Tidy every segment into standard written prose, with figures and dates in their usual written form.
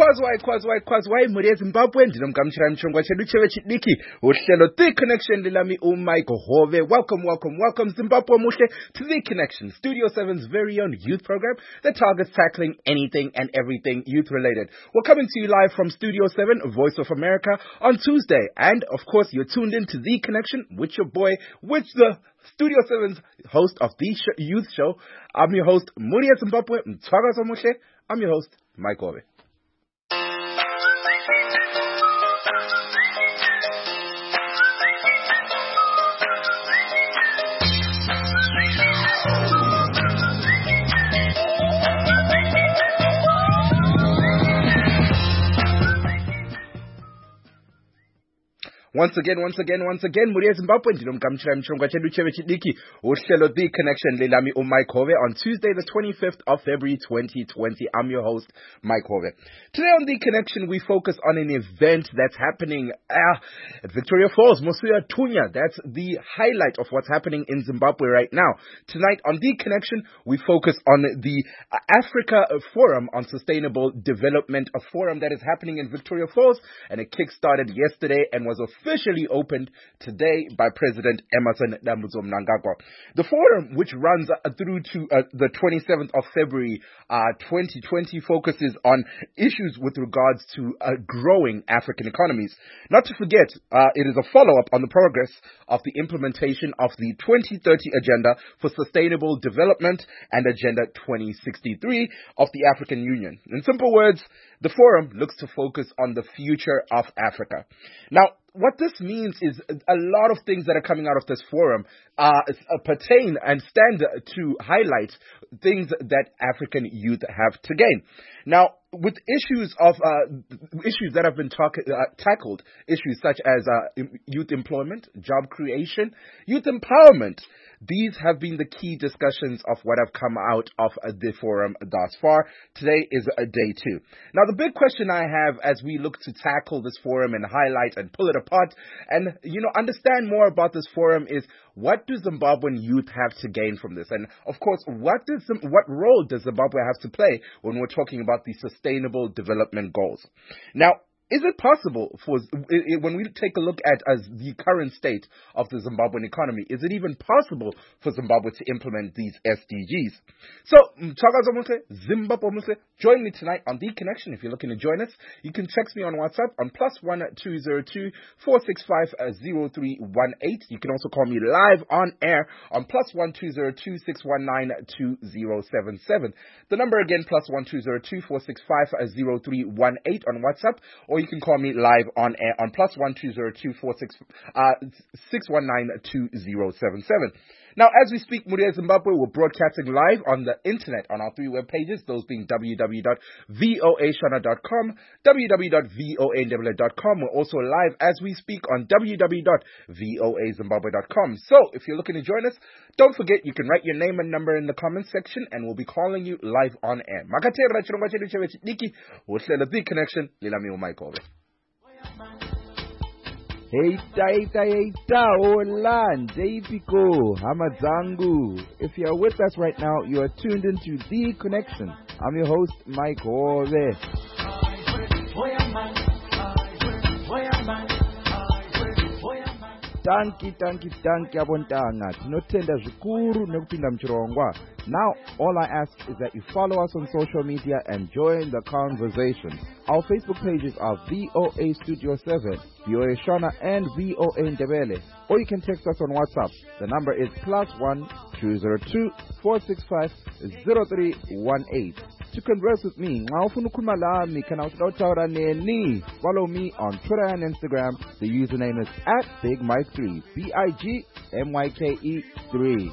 Kwazwai muri eZimbabwe ndinomgamshira mchongwa chedu cheve chidiki uhlelo The Connection lilami uMichael Hove. Welcome Zimbabwe muhle to The Connection, Studio 7's very own youth program that targets tackling anything and everything youth related. We're coming to you live from Studio 7, Voice of America, on Tuesday, and of course you're tuned in to The Connection with your boy, with the Studio 7's host of the youth show. I'm your host muri eZimbabwe Mthwakazo Muhle. I'm your host Mike Hove. Once again, muri eZimbabwe ndinomgamshira mchongwa chedu cheve chidiki uhlelo The Connection lilami uMike Hove on Tuesday the 25th of February 2020. I'm your host Mike Hove. Today on The Connection we focus on an event that's happening at Victoria Falls, Mosuya Tunya. That's the highlight of what's happening in Zimbabwe right now. Tonight on The Connection we focus on the Africa Forum on Sustainable Development, a forum that is happening in Victoria Falls, and it kick-started yesterday and was officially opened today by President Emmerson Mnangagwa. The forum, which runs through to the 27th of February 2020, focuses on issues with regards to growing African economies. Not to forget, it is a follow-up on the progress of the implementation of the 2030 Agenda for Sustainable Development and Agenda 2063 of the African Union. In simple words, the forum looks to focus on the future of Africa. Now, what this means is a lot of things that are coming out of this forum pertain and stand to highlight things that African youth have to gain. Now, with issues that have been tackled, issues such as youth employment, job creation, youth empowerment, these have been the key discussions of what have come out of the forum thus far. Today is day 2. Now, the big question I have as we look to tackle this forum and highlight and pull it apart and, understand more about this forum is, what do Zimbabwean youth have to gain from this? And, of course, what role does Zimbabwe have to play when we're talking about the Sustainable Development Goals? Now, is it possible when we take a look at the current state of the Zimbabwean economy, is it even possible for Zimbabwe to implement these SDGs? So, Mthwakazo Muhle, Zimbabwe Muhle, join me tonight on The Connection. If you're looking to join us, you can text me on WhatsApp on +1 202 465 0318. You can also call me live on air on +1 202 619 2077. The number again, +1 202 465 0318 on WhatsApp, or you can call me live on air on +1 202 619 2077. Now, as we speak, Muri Zimbabwe, we're broadcasting live on the internet on our 3 web pages, those being www.voashana.com, www.voandebele.com. We're also live as we speak on www.voazimbabwe.com. So, if you're looking to join us, don't forget you can write your name and number in the comments section, and we'll be calling you live on air. Makatera chirongwa chedu cheve chidiki, uhlelo The Connection, lilami uMike Hove. Heita, hola, Njayipiko, Hamazangu. If you are with us right now, you are tuned into The Connection. I'm your host, Mike Hove. Tanki abontanga. Tinotenda zvikuru nekupinda mchirongwa. Now, all I ask is that you follow us on social media and join the conversation. Our Facebook pages are VOA Studio 7, VOA Shona, and VOA Ndebele. Or you can text us on WhatsApp. The number is +1 202 465 0318. To converse with me, follow me on Twitter and Instagram. The username is @BigMike3, BIGMYKE3.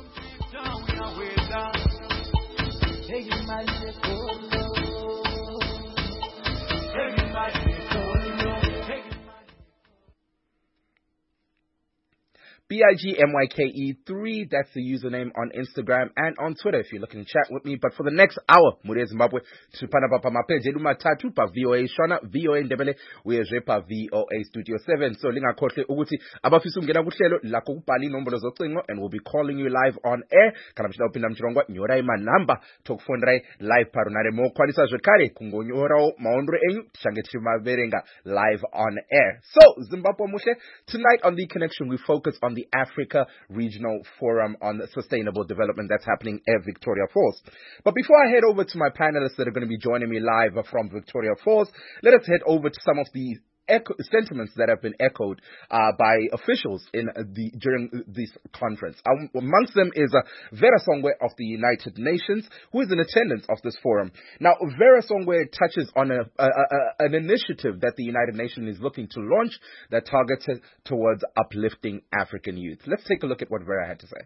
BIGMYKE3. That's the username on Instagram and on Twitter if you're looking to chat with me. But for the next hour, Muria Zimbabwe, tupana pa mapeje lumatatu pa VOA Shona, VOA Ndebele, uyezwe pa VOA Studio 7. So lingakhohle ukuthi abafisa ukungena kuhlelo lakho kubhala inombolo zocingo and we'll be calling you live on air. Kana mshila upinda mchirongwa nyora ima namba tokufondrai live parunare mo kwalisa zwekare kungonyora maondro enyu tishange timaverenga live on air. So Zimbabwe Mushe, tonight on The Connection we focus on the Africa Regional Forum on Sustainable Development that's happening at Victoria Falls. But before I head over to my panelists that are going to be joining me live from Victoria Falls, let us head over to some of the sentiments that have been echoed by officials during this conference. Amongst them is Vera Songwe of the United Nations, who is in attendance of this forum. Now, Vera Songwe touches on an initiative that the United Nations is looking to launch that targets towards uplifting African youth. Let's take a look at what Vera had to say.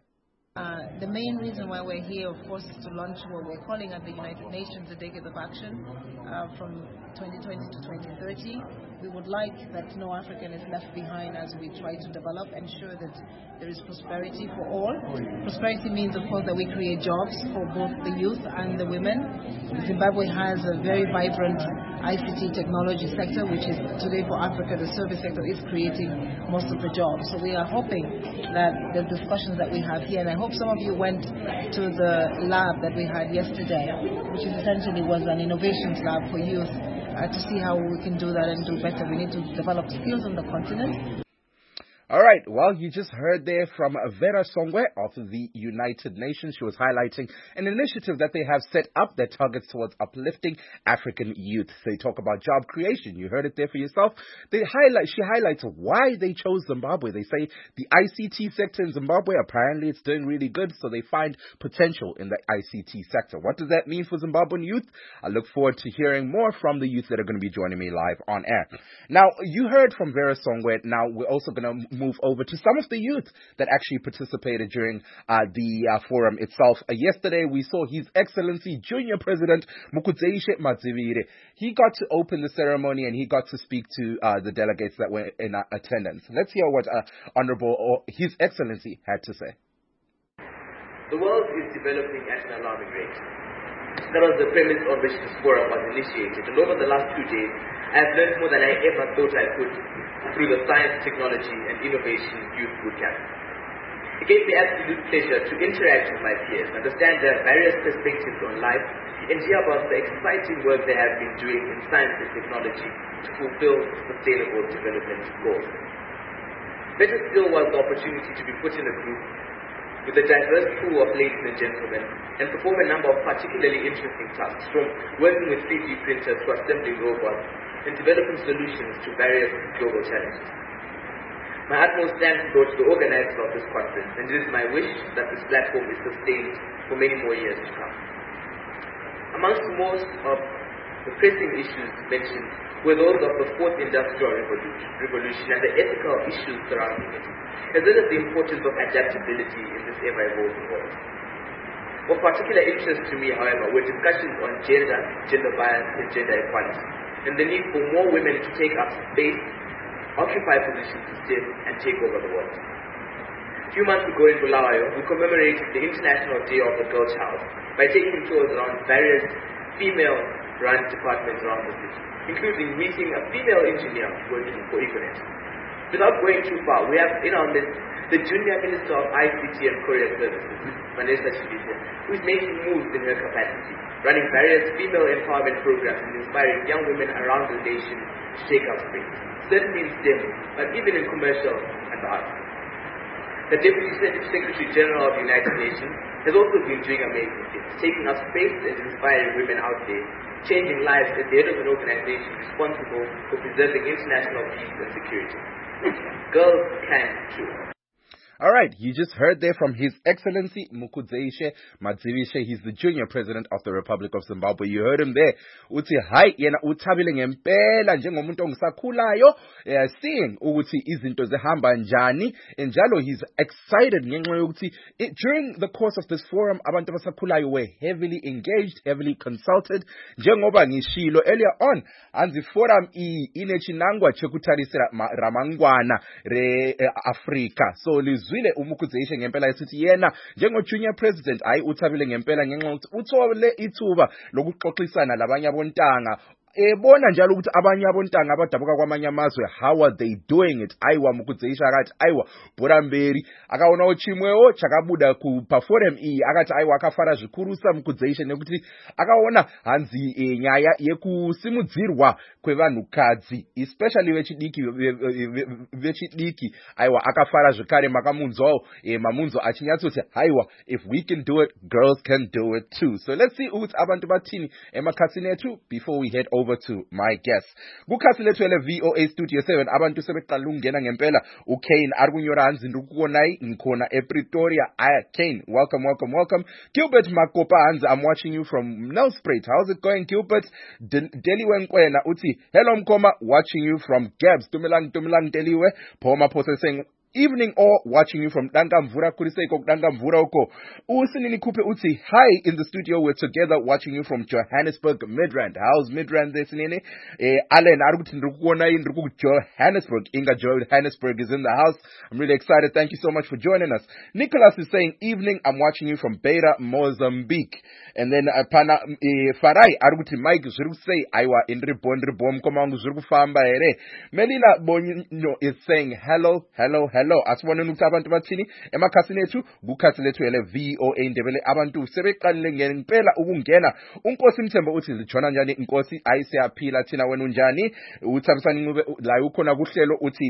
The main reason why we're here, of course, is to launch what we're calling at the United Nations a Decade of Action from 2020 to 2030. We would like that no African is left behind as we try to develop and ensure that there is prosperity for all. Prosperity means, of course, that we create jobs for both the youth and the women. Zimbabwe has a very vibrant ICT technology sector, which is today for Africa, the service sector is creating most of the jobs. So we are hoping that the discussions that we have here, and I hope some of you went to the lab that we had yesterday, which essentially was an innovations lab for youth, to see how we can do that and do better. We need to develop skills on the continent. All right, well, you just heard there from Vera Songwe of the United Nations. She was highlighting an initiative that they have set up that targets towards uplifting African youth. They talk about job creation. You heard it there for yourself. She highlights why they chose Zimbabwe. They say the ICT sector in Zimbabwe, apparently it's doing really good, so they find potential in the ICT sector. What does that mean for Zimbabwean youth? I look forward to hearing more from the youth that are going to be joining me live on air. Now, you heard from Vera Songwe. Now, we're also going to move over to some of the youth that actually participated during the forum itself. Yesterday, we saw His Excellency Junior President Mukhudzeishi Madzivire. He got to open the ceremony and he got to speak to the delegates that were in attendance. Let's hear what His Excellency had to say. The world is developing at an alarming rate. That was the premise on which this forum was initiated. And over the last 2 days, I have learned more than I ever thought I could through the Science, Technology and Innovation Youth Bootcamp. It gave me absolute pleasure to interact with my peers, understand their various perspectives on life, and hear about the exciting work they have been doing in science and technology to fulfill sustainable development goals. Better still was the opportunity to be put in a group with a diverse pool of ladies and gentlemen and perform a number of particularly interesting tasks, from working with 3D printers to assembling robots and developing solutions to various global challenges. My utmost thanks go to the organizers of this conference, and it is my wish that this platform is sustained for many more years to come. Amongst most of the pressing issues mentioned were those of the Fourth Industrial Revolution and the ethical issues surrounding it, as well as the importance of adaptability in this ever-evolving world. Of particular interest to me, however, were discussions on gender, gender bias, and gender equality, and the need for more women to take up space, occupy positions in STEM, and take over the world. A few months ago in Bulawayo, we commemorated the International Day of the Girl Child by taking tours around various female-run departments around the city, including meeting a female engineer working for Econet. Without going too far, we have in our midst the Junior Minister of ICT and Courier Services, Vanessa Chibise, who is making moves in her capacity, running various female empowerment programs and inspiring young women around the nation to take up space, certainly in STEM, but even in commercial and the arts. The Deputy Secretary General of the United Nations has also been doing amazing things, taking up space and inspiring women out there, changing lives at the head of an organization responsible for preserving international peace and security. Girls can too. All right, you just heard there from His Excellency Mukhudzeishi Madzivire. He's the Junior President of the Republic of Zimbabwe. You heard him there. Uthi hayi yena uthabile ngempela njengomuntu ongisakhulayo, seeing ukuthi izinto zihamba njani, njalo he's excited ngenxa yokuthi during the course of this forum abantu abasakhulayo were heavily engaged, heavily consulted. Njengoba ngishilo earlier on, anzi forum inechinangwa chekutarisira ramangwana re Africa. So sizwile uMukhudzeshe ngempela esithi yena njengo junior president hayi uthabile ngempela ngenxa ukuthi uthole ithuba lokuxoxisana labanye abontanga ebona njalo ukuthi abanye abontanga abadabuka kwamanye amazwe how are they doing it ayiwa Mukhudzeshe akathi ayiwa Buramberi akaona ochimwewo chakabuda ku perform akathi ayiwa akafara zvikurusa Mukhudzeshe nekuti akaona hanzi nyaya yekusimudzirwa kwevanhukadzi especially vechidiki ayiwa akafara zvekare makamunzwawo mamunzo achinyatsoti ayiwa if we can do it girls can do it too. So let's see ukuthi abantu bathini emakhasini ethu before we head over to my guest. Kukhasi lethu ele VOA Studio 7 abantu sebeqala ukungena ngempela uKane arikunyora hanzi ndikukonai ngikhona ePretoria. Kane, welcome. Gilbert Makopa hanzi, I'm watching you from Nelspruit. How's it going Gilbert? Deliwe Nkwena uthi hello Mkoma, watching you from Gabs. Tumilang Deliwe. Poma Pose saying evening or watching you from Dangamvura Kuriseko Dangamvura oko. Usinini Kupe uti hi in the studio, we're together watching you from Johannesburg Midrand. How's Midrand this nini? Allen Arugutin Rukuona in Johannesburg. Inga Johannesburg is in the house. I'm really excited. Thank you so much for joining us. Nicholas is saying evening, I'm watching you from Beira, Mozambique. And then Pana Farai Arugutin Mike Zuru say Aiwa in Ribom Komang Zuru Famba ere. Melina Bonino is saying hello. Asibone ukuthi abantu bathini emakhasini ethu kukhasi lethu ele VOA Ndebele abantu sebeqalile ngempela ukungena. Unkosi Mthembo uthi zijona njani inkosi ayisiyaphila thina wena unjani uThabisani Ncube la ukhona kuhlelo uthi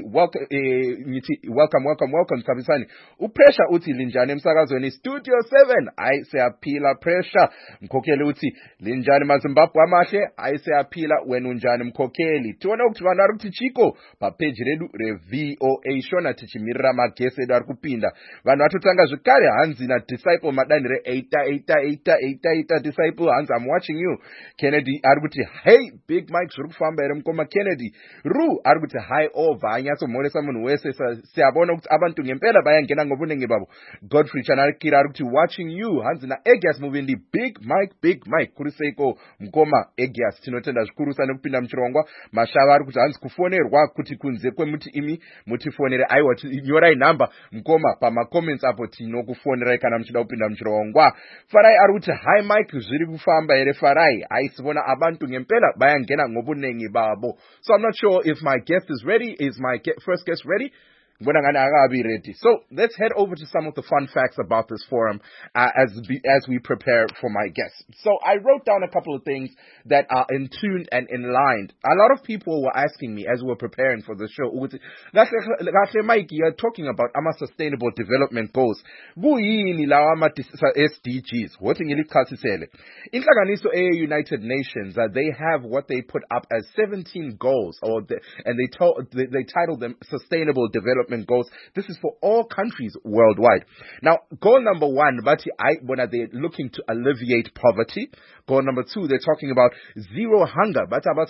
welcome Thabisani. Upressure uthi linjani emsakazweni Studio 7 ayisiyaphila Pressure. Mkhokheli uthi linjani maZimbabwe amahle ayisiyaphila wena unjani Mkhokheli. Tuona ukuthi vanhu ari kuti Chico pa page redu re VOA Shona tichimirira magese edu ari kupinda. Vanhu vatotanga zvekare hanzi na disciple madani re 8 disciple hanzi, I'm watching you. Kennedy ari kuti hey Big Mike zviri kufamba ere Mkoma Kennedy. Ru ari kuti hi over anyatsomhoresa munhu wese siyabona kuti abantu ngempela bayangena ngobunenge babo. Godfrey Chanarikira ari kuti watching you hanzi na Egias Muvindi Big Mike kuriseko Mkoma Egias tinotenda zvikurusa nekupinda muchirongwa. Mashava ari kuti hanzi kufonerwa kuti kunze kwemuti imi mutifonere aiwa nyorai number Mkoma pama comments apo tinokufonerai kana muchida kupinda muchirongwa. Farai ari kuti hi Mike zviri kufamba ere Farai aisibona abantu ngempela bayangena ngobunenge babo. So I'm not sure if my guest is ready. Is my first guest ready? So let's head over to some of the fun facts about this forum as we prepare for my guests. So I wrote down a couple of things that are in tune and in line. A lot of people were asking me as we were preparing for the show, Mike, you're talking about sustainable development goals. SDGs. Inhlanganiso United Nations, they have what they put up as 17 goals, and they titled them Sustainable Development Goals. This is for all countries worldwide. Now, goal number 1, they're looking to alleviate poverty. Goal number 2, they're talking about zero hunger.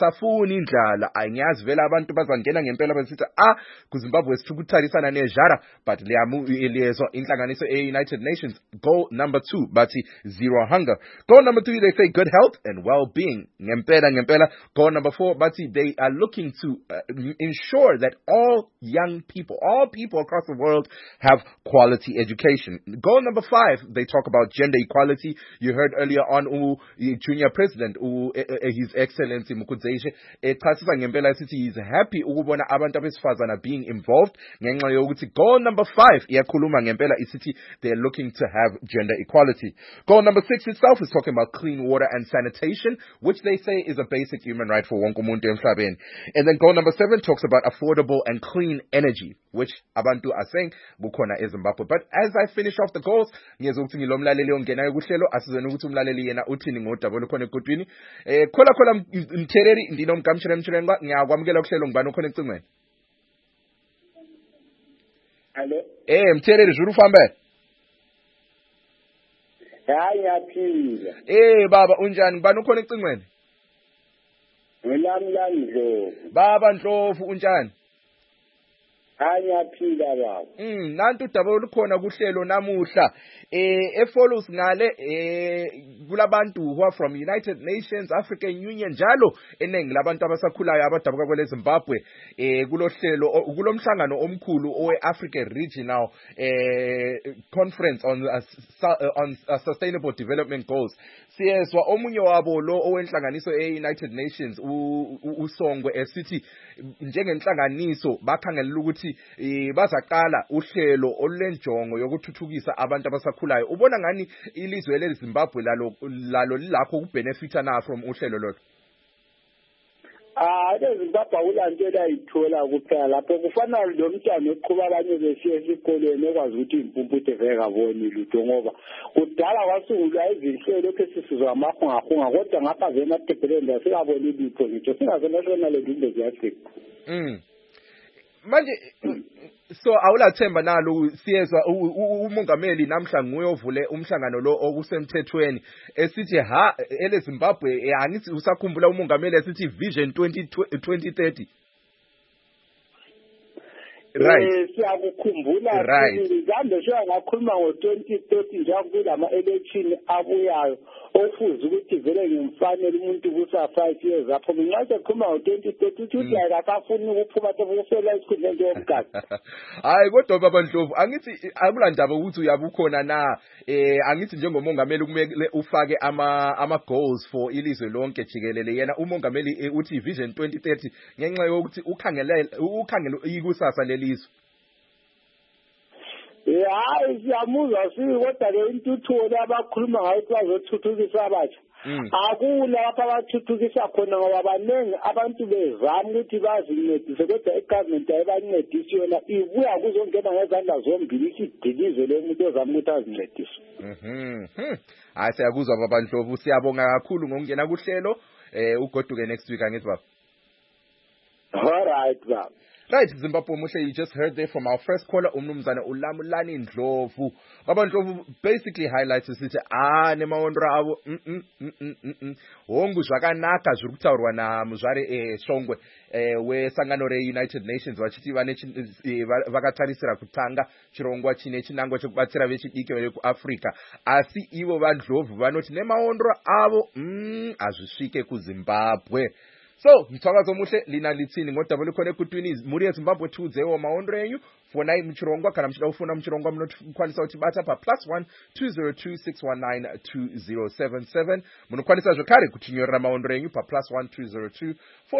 But United Nations, goal number 2, zero hunger. Goal number 3, they say good health and well-being. Goal number 4, they are looking to ensure that all young people, all people across the world have quality education. Goal number 5, they talk about gender equality. You heard earlier on junior president His Excellency Mukhudzeshe he's happy ukubona abantu abesifazana being involved. Goal number 5 they're looking to have gender equality. Goal number 6 itself is talking about clean water and sanitation, which they say is a basic human right for wonke umuntu emhlabeni. And then goal number 7 talks about affordable and clean energy, which abantu are saying bukhona eZimbabwe. But as I finish off the goals, ngizokuthi ngilomlaleli ongenayo kuhlelo asizweni ukuthi umlaleli yena uthini ngodaba khona egodwini. Khola Mthereri ndinomkamshire Mchirengwa, ngiyakwamukela kuhlelo ngibani khona ecingweni. Hello. Mthereri zviri kufamba? Hayi yaphila. Baba unjani ngibani khona ecingweni? Ngilami Ndlovu. Baba Ndlovu unjani? Angiyaphila baba. Nantu udaba olukhona kuhlelo namuhla efollows ngale kulabantu who are from United Nations, African Union njalo eningi labantu abasakhulayo abadabuka kwele Zimbabwe kulohlelo kulomhlangano omkhulu owe African Regional Conference on Sustainable Development Goals. Siyezwa omunye wabo lo owenhlanganiso United Nations uSongwe esithi njengenhlanganiso bakhangelela ukuthi bazaqala uhlelo olulenjongo yokuthuthukisa abantu abasakhulayo. Ubona ngani ilizwe leZimbabwe lalo lilakho ukubenefita na from uhlelo lolo? leZimbabwe akulanto ayithola kuphela lapho kufana lomntwana oqhuba abanye besiya esikoleni ekwazi ukuthi impumputhe vele kaboni lutho ngoba kudala kwasungulwa izinhlelo lokho sisizwa amahungahunga kodwa ngapha vele emadebheleni asikaboni lutho ngitsho singazenational leaders yasekho. Manje so awulathemba nalo siyezwa umongameli namhla nguye ovule umhlangano lo okusemthethweni esithi eleZimbabwe angithi usakhumbula umongameli esithi Vision 2030. Right. Siyakukhumbula right. Kambe ngakhuluma ngo-2030 njengoba kulama election abuyayo ofuze ukuthi vele ngimfanele umuntu kusa 5 years apho ngingathi khuluma ngo-2030 ukuthi akafuni ukuphuma tofela isikhundleni njengomgadi. Hayi kodwa baba Ndlovu angithi akulandaba ukuthi uyabukhona na angithi njengomongameli kumele ufake ama goals for ilizwe lonke jikelele yena umongameli uthi Vision 2030 ngenxa yokuthi ukhangele ikusasa lelizwe. Hayi siyamuzwa kodwa le intuthuko labakhuluma ngayo bazothuthukisa abatsha akula lapha abathuthukisa khona ngoba baningi abantu bezama ukuthi bazincedise kodwa igovernment ayibancedisi yona ibuya kuzongena ngezandla zombili isidilize le muntu ozama ukuthi azincedise. Hayi siyakuzwa baba Ndlovu siyabonga kakhulu ngokungena kuhlelo ugoduke next week angithi baba. All right baba. Right, Zimbabwe Mushe, you just heard there from our first caller, Umnumzana Ulamulani Ndlovu. Baba Ndlovu basically highlights isithi nemawondra abo hongu zvakanaka zviri kutaurwa namuzvare Shongwe wesangano reUnited Nations vachiti vakatarisira kutanga chirongwa chine chinangwa chekubatsira vechidiki vekuAfrica asi ivo vaNdlovu vanoti nemawondra avo azvisvike kuZimbabwe. So, mthakazo muhle lina litsini ngodaba lukhona ekutwini muri eZimbabwe tudzewo maondro enyu fona mchirongwa kana mchida ufuna mchirongwa munokwanisa kuti bata pa +1 202 619 2077 munokwanisa zvakare kutinyorera maondro enyu pa +1 202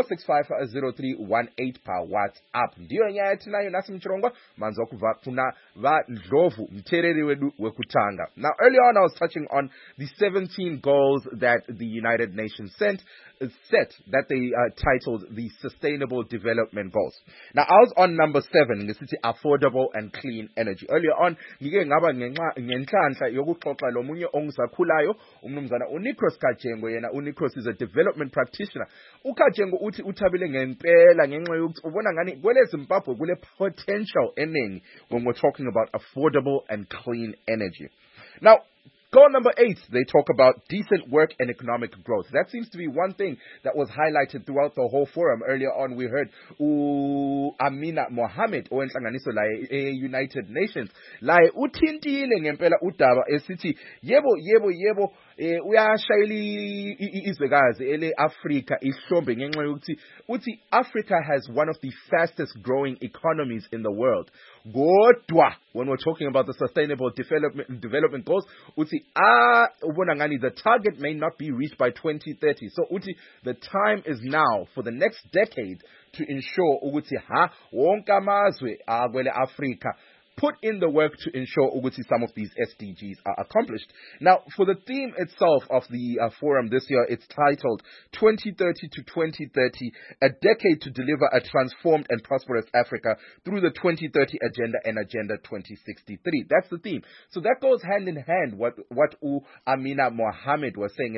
465 0318 pa WhatsApp. Ndiyo nyaya yatinayo nasi mchirongwa manzwa kubva kuna vaNdlovu mtereri wedu wekutanga. Now earlier on I was touching on the 17 goals that the United Nations set that they titled the Sustainable Development Goals. Now I was on number 7 ngesithi affordable and clean energy. Earlier on ngike ngaba ngenhlanhla yokuxoxa lomunye ongisakhulayo umnumzana uNicros Kajengo. Yena uNicros is a development practitioner. uKajengo uthi uthabile ngempela ngenxa yokuthi ubona ngani kwele Zimbabwe kule potential eningi when we're talking about affordable and clean energy. Now goal number 8, they talk about decent work and economic growth. That seems to be one thing that was highlighted throughout the whole forum. Earlier on, we heard Amina Mohammed, owenhlanganiso la United Nations, la uthintile ngempela udaba esithi yebo uyashayeli izwekazi ele Africa ihlombe ngenxa yokuthi uthi Africa has one of the fastest growing economies in the world. Godwa, when we're talking about the sustainable development goals, uti ubona ngani the target may not be reached by 2030. So uti the time is now for the next decade to ensure ukuthi wonke amazwe akwele Africa put in the work to ensure some of these SDGs are accomplished. Now, for the theme itself of the forum this year, it's titled 2030 to 2030, a decade to deliver a transformed and prosperous Africa through the 2030 Agenda and Agenda 2063. That's the theme. So that goes hand in hand what Amina Mohammed was saying.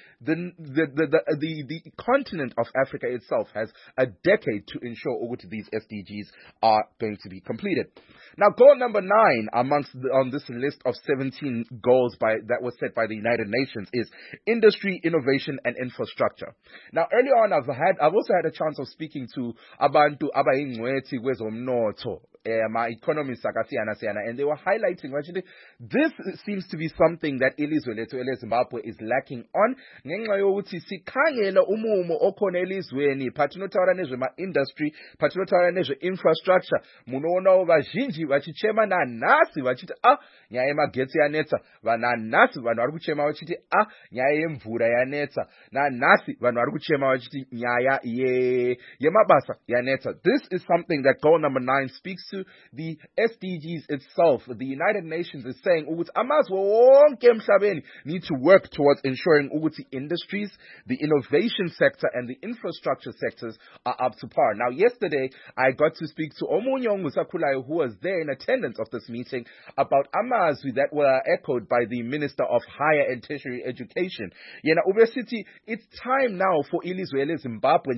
The continent of Africa itself has a decade to ensure these SDGs are going to be completed. Now, goal goal number 9 on this list of 17 goals that was set by the United Nations is industry, innovation, and infrastructure. Now, earlier on, I've also had a chance of speaking to abantu abayingcwethi kwezomnotho, economists akasiyana, and they were highlighting actually this seems to be something that ilizwe lethu eleZimbabwe is lacking on. Ngenxa yokuthi sikhangela umumo okhona elizweni, pathinotawura nezve industry, pathinotawura nezve infrastructure, munoona vazhinji vachichema nanhasi vachiti nyaya yemagetsi yanetsa, nanhasi vanhu vari kuchema vachiti nyaya yemvura yanetsa, nanhasi vanhu vari kuchema vachiti nyaya yemabasa yanetsa. This is something that goal number 9 speaks to. The SDGs itself, the United Nations is saying ukuthi amazwe wonke emhlabeni need to work towards ensuring ukuthi industries, the innovation sector and the infrastructure sectors are up to par. Now, yesterday I got to speak to omunye ongusakhulayo who was there in attendance of this meeting about amazwi that were echoed by the Minister of Higher and Tertiary Education. Yena ubesithi it's time now for ilizwe eleZimbabwe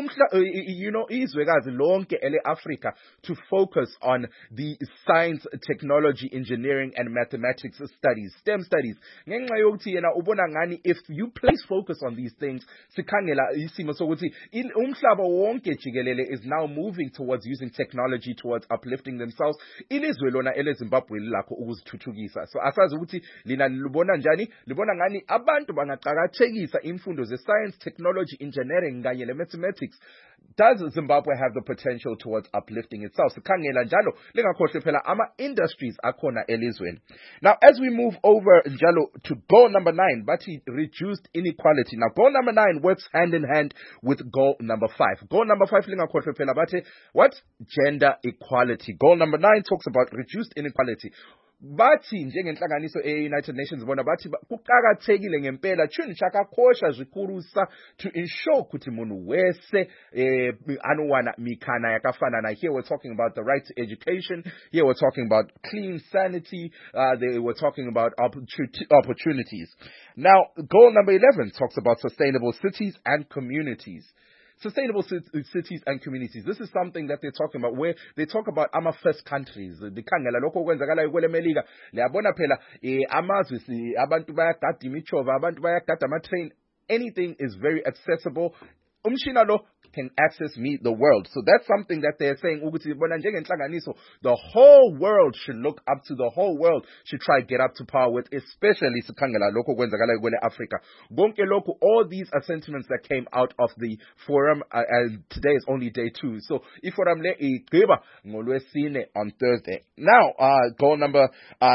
njalo izwekazi lonke ele-Africa to focus on the science, technology, engineering, and mathematics studies, STEM studies. Ngenxa yokuthi yena ubona ngani if you place focus on these things, sikhangela isimo sokuthi umhlaba wonke jikelele is now moving towards using technology towards uplifting themselves. Ilizwe lona eleZimbabwe lilakho ukuzithuthukisa. So asazi ukuthi lina libona njani? Libona ngani abantu bangaqakathekisa imfundo ze-science, technology, engineering kanye le-mathematics. Does Zimbabwe have the potential towards uplifting itself? Sikhangela njalo lingakhohle phela ama-industries akhona elizweni. Now, as we move over njalo to goal number 9, bathi reduced inequality. Now, goal number 9 works hand in hand with goal number 5. Goal number 5 lingakhohle phela bathi what? Gender equality. Goal number 9 talks about reduced inequality. Bathi njengenhlanganiso e-United Nations bona bathi kuqakathekile ngempela tshuni chakakhosha zikurusa to ensure ukuthi munhu wese anowana mikhana yakafanana. Here we're talking about the right to education. Here we're talking about clean sanity. They were talking about opportunities. Now, goal number 11 talks about sustainable cities and communities. Sustainable cities and communities. This is something that they're talking about, where they talk about ama first countries. Dikhangela lokho kwenzakala kwele Melika. Liyabona phela amazwi abantu bayagada imichova, abantu bayagada ama train. Anything is very accessible. Umshina lo can access the world. So that's something that they're saying ukuthi bona njengenhlanganiso, the whole world should look up to, the whole world should try to get up to par with, especially sikhangela lokho kwenzakala kwele Africa. Konke lokho, all these are sentiments that came out of the forum, and today is only day 2. So iforum le igqiba ngolwesine on Thursday. Now, goal number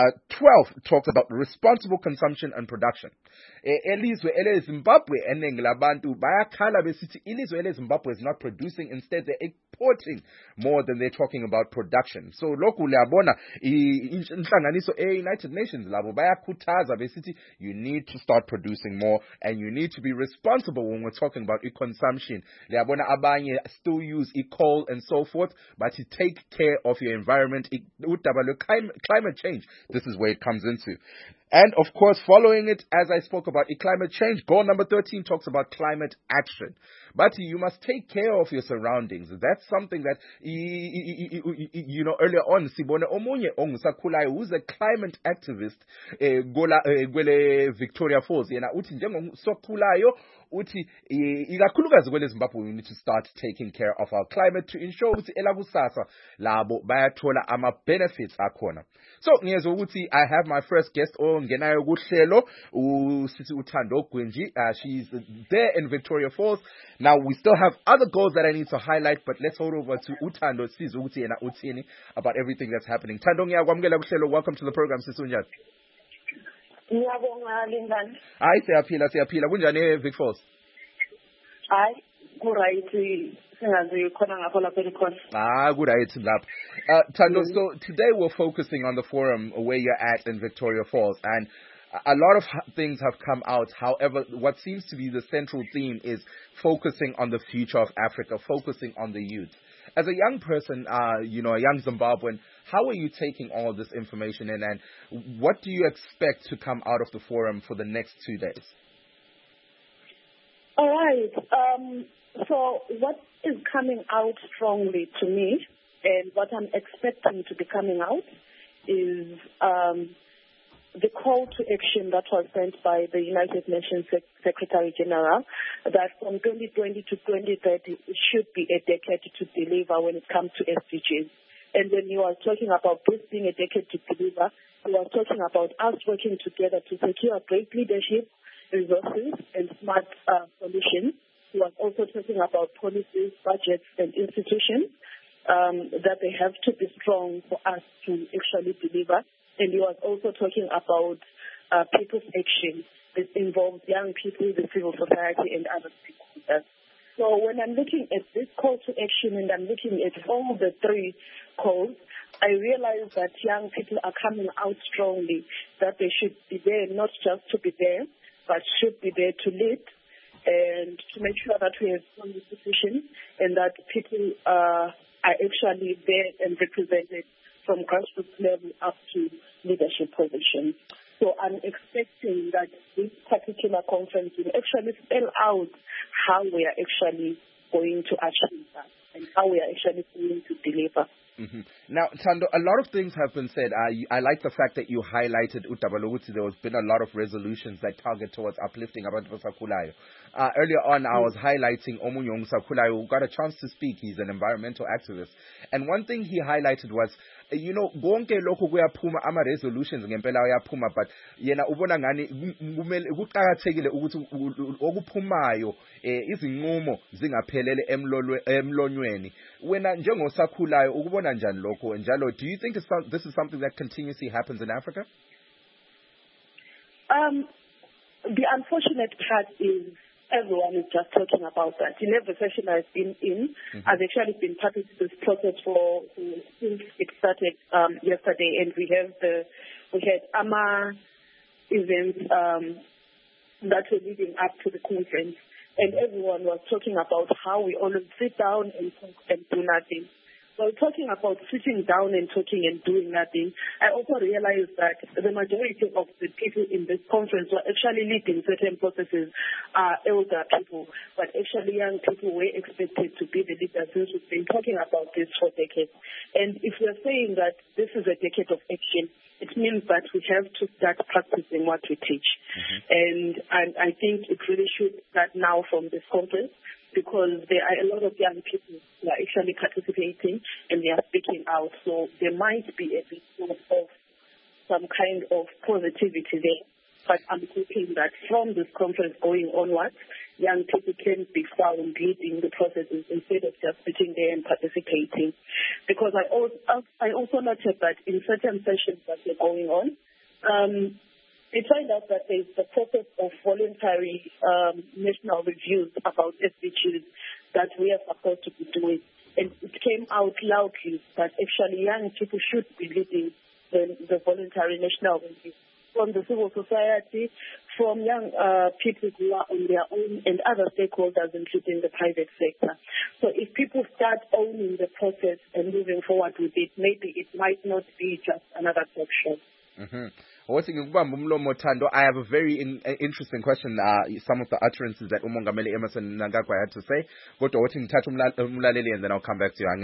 12 talks about responsible consumption and production. Elizwe eleZimbabwe eningi labantu bayakhala besithi ilizwe eleZimbabwe is not producing, instead they're exporting more than they're talking about production. So lokhu liyabona inhlanganiso e-United Nations labo bayakhuthaza besithi you need to start producing more and you need to be responsible when we're talking about consumption. Liyabona abanye still use coal and so forth, but to take care of your environment, climate change, this is where it comes into. And of course, following it, as I spoke about climate change, goal number 13 talks about climate action. But you must take care of your surroundings. That's something that, earlier on, Sibone Omunye Ongusakhulayo, who's a climate activist, Gwele Victoria Falls, yena uthi njengoSokhulayo uthi ikakhulukazi kwele Zimbabwe, we need to start taking care of our climate to ensure ukuthi elakusasa labo bayathola ama benefits akhona. So ngiyezwa ukuthi I have my first guest ongenayo kuhlelo, uSisi Uthando Gwenji. She's there in Victoria Falls. Now we still have other goals that I need to highlight, but let's hold over to Uthando Sizo ukuthi yena uthini about everything that's happening. Thando, ngiyakwamukela kuhlelo. Welcome to the program, Sisi unjani? Ngiyabonga Lingani. Hayi siyaphila kunjani Vic Falls? Hayi kuright singazi khona ngapho lapha ekhona. Good lapha. Thando, so today we're focusing on the forum where you're at in Victoria Falls, and a lot of things have come out. However, what seems to be the central theme is focusing on the future of Africa, focusing on the youth. As a young person, a young Zimbabwean, how are you taking all this information in, and what do you expect to come out of the forum for the next 2 days? All right. So what is coming out strongly to me, and what I'm expecting to be coming out, is the call to action that was sent by the United Nations Secretary General that from 2020 to 2030 it should be a decade to deliver when it comes to SDGs. And when he was talking about this being a decade to deliver, he was talking about us working together to secure great leadership, resources, and smart solutions. He was also talking about policies, budgets, and institutions that they have to be strong for us to actually deliver. And he was also talking about people's action that involves young people, the civil society, and other stakeholders. So when I'm looking at this call to action and I'm looking at all the three calls, I realize that young people are coming out strongly, that they should be there not just to be there, but should be there to lead and to make sure that we have strong institutions and that people are actually there and represented from grassroots level up to leadership positions. So I'm expecting that this particular conference will actually spell out how we are actually going to achieve that and how we are actually going to deliver. Mm-hmm. Now, Thando, a lot of things have been said. I like the fact that you highlighted Utabaloguti. There has been a lot of resolutions that target towards uplifting Abantu Basakulayo. Earlier on, I was highlighting Omunyong Sakulayo, who got a chance to speak. He's an environmental activist. And one thing he highlighted was, konke lokho kuyaphuma ama resolutions ngempela uyaphuma, but yena ubona ngani kumele kuqhakathekile ukuthi okuphumayo izinqumo zingaphelele emlonyweni. Wena njengosakhulayo ukubona njani lokho njalo? Do you think this is something that continuously happens in Africa? The unfortunate part is everyone is just talking about that. In every session I've been in, I've actually been part of this process since it started yesterday, and we had AMA events that were leading up to the conference, and everyone was talking about how we always sit down and talk and do nothing. While talking about sitting down and talking and doing nothing, I also realized that the majority of the people in this conference were actually leading certain processes are elder people, but actually young people were expected to be the leaders since we've been talking about this for decades. And if we're saying that this is a decade of action, it means that we have to start practicing what we teach. And I think it really should start now from this conference, because there are a lot of young people who are actually participating and they are speaking out. So there might be a bit of some kind of positivity there. But I'm hoping that from this conference going onwards, young people can be found leading the processes instead of just sitting there and participating. Because I also noted that in certain sessions that are going on, we find out that there's the process of voluntary national reviews about SDGs that we are supposed to be doing. And it came out loudly that actually young people should be leading the voluntary national reviews from the civil society, from young people who are on their own, and other stakeholders, including the private sector. So if people start owning the process and moving forward with it, maybe it might not be just another talk show. I have a very interesting question. Some of the utterances that uMongameli Emmerson Mnangagwa had to say. And then I'll come back to you.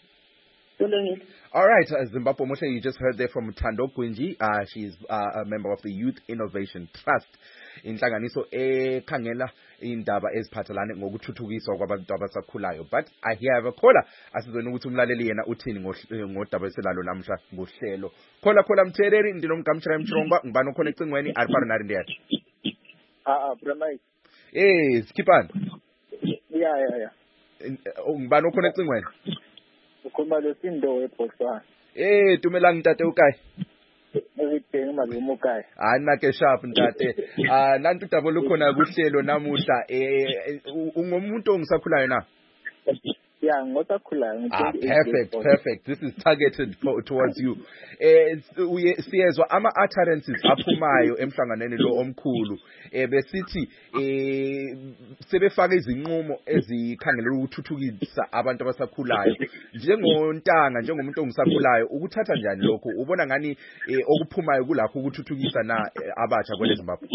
All right, Zimbabwe Moshe, you just heard there from Thando Gwinji. She's a member of the Youth Innovation Trust. Inhlanganiso ekhangela indaba eziphathelane ngokuthuthukiswa kwabantu abasakhulayo. But I have a caller. Asizweni ukuthi umlaleli yena uthini ngodaba eselalo namhla ngohlelo. Khola Mthereri ndinomkamshira emchirongwa ngibani okhona ecingweni alifana nari ndiyathi. Bramai. Skipani. Yeah. Ngibani okhona ecingweni? Ukhuluma lesindo eBotswana. Tumelang ntate ukayi? Ngithenga malume ukayi. Nake sharp ntate. Nantu dabo lukhona kuhlelo namuhla ungumuntu ongisakhulayo na? Yeah, ngosakhulayo. Perfect. This is targeted towards you. Siyezwa ama utterances aphumayo emhlanganweni lo omkhulu. Besithi sebefaka izinqumo ezikhangelwe ukuthuthukisa abantu abasakhulayo. Njengomuntu ongisakhulayo, ukuthatha njani lokho? Ubona ngani okuphumayo kulapho ukuthuthukisa na abatsha kwele Zimbabwe?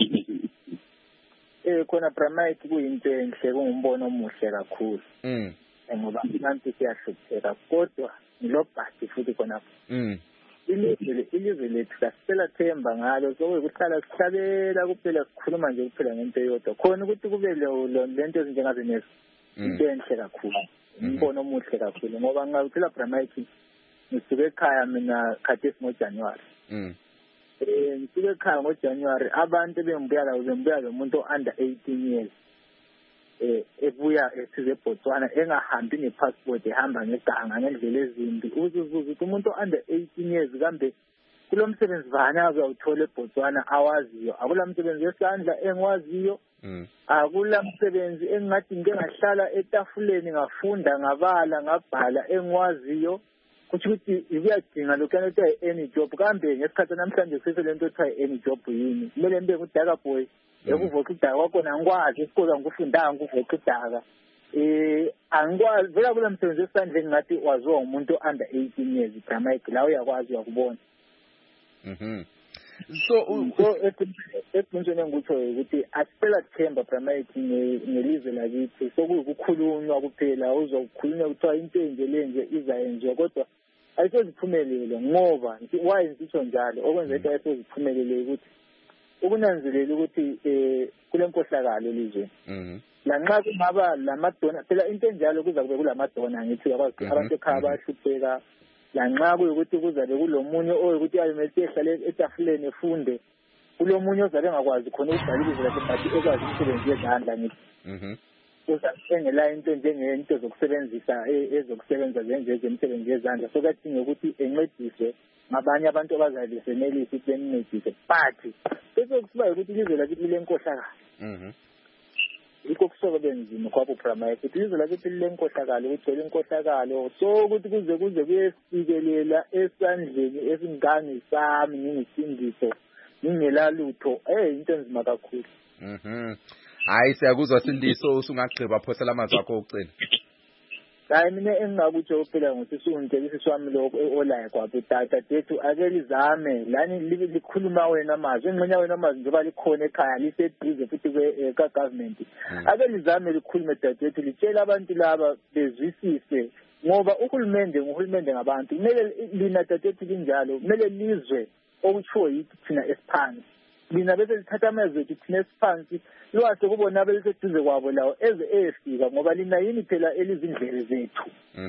Khona Bramite kuyinto enhle, kungumbono omuhle kakhulu. Ngoba abantu siyahlupheka kodwa ngilobhasi futhi khonapho. ilizwe lethu sasicela themba ngalo sokuyikuhlala sihlabela kuphela sikhuluma nje kuphela ngento eyodwa khona ukuthi kube lento ezinjengazo nezo into enhle kakhulu umbono omuhle kakhulu ngoba ngawuthela Bramite ngisuke ekhaya mina khathesi ngoJanuary ngisuke ekhaya ngoJanuary abantu bembuya lo muntu under 18 years ebuya esize eBotswana engahambi nepassport ehamba ngeganga ngendlela ezimbi uzuzuza umuntu under 18 years kambe kulomsebenzi bani azawuthola eBotswana awaziyo akulamsebenzi yesandla engwaziyo akulamsebenzi engathi ngike ngahlala etafuleni ngafunda ngabala ngabhala engwaziyo ukuthi ikuyadinga lokho ukuthi any job kambe ngesikhathi namhlanje seselento ethi any job yini kumele mbe ngudaka boy ekuvoxa udaka kwakhona ngikwazi isikole ngikufundanga ukuvoxa udaka angikwazi vela kula msebenzi esandleni ngathi waziwa umuntu under 18 years Bramite la uyakwazi uyakubona so eqinisweni engikutsho ukuthi asicela themba Bramite ngelizwe lakithi sokuyikukhulunywa kuphela uzokukhulunywa kuthiwa into enje izayenziwa kodwa ayiseziphumelele ngoba why ngitsho njalo okwenza ukuthi ayiseziphumelele ukuthi ukunanzelela ukuthi kule nkohlakalo elizweni lanxa kungaba lamadona phela into enjalo kuza kube kulamadona ngithi yakwazi abantu ekhaya bayahlupheka lanxa kuyukuthi kuzabe kulomunye oyukuthi ayimele ehlale etafuleni efunde kulomunye ozabe engakwazi khona ukubhala ibizo lakhe but ekwazi umsebenzi wezandla ngithi uzasengela into njengento zokusebenzisa ezokusebenza njengezemisebenzi yezandla sokadinga ukuthi encediswe ngabanye abantu abazabe senelisa ukuthi bencedise but bese kusiba ukuthi ilizwe lakithi lilenkohlakalo ikho kusoke benzima kwabo Bramite ukuthi ilizwe lakithi lilenkohlakalo kugcwele inkohlakalo so ukuthi kuze kuyefikelela esandleni esingange sami ngingisindiso ngingela lutho into enzima kakhulu hayi siyakuzwa Sindiso usungagqiba phosela amazwi akho okucina hayi mina engingakutsho phela ngosisungitshela wami lo olayo kwaphi tata tethu ake lizame lani likhuluma wena amazwi engxenya wena amazwi njengoba likhona ekhaya liseduze futhi ka government ake lizame likhulume dadethu litshela abantu laba bezwisise ngoba uhulumende ngabantu kumele lina dadethu linjalo kumele lizwe okutshiwo yithi thina esiphansi lina bese lithatha amazwi ethu thina esiphansi lwase kubona abeliseduze kwabo lawo eze efika ngoba lina yini phela elizindlebe zethu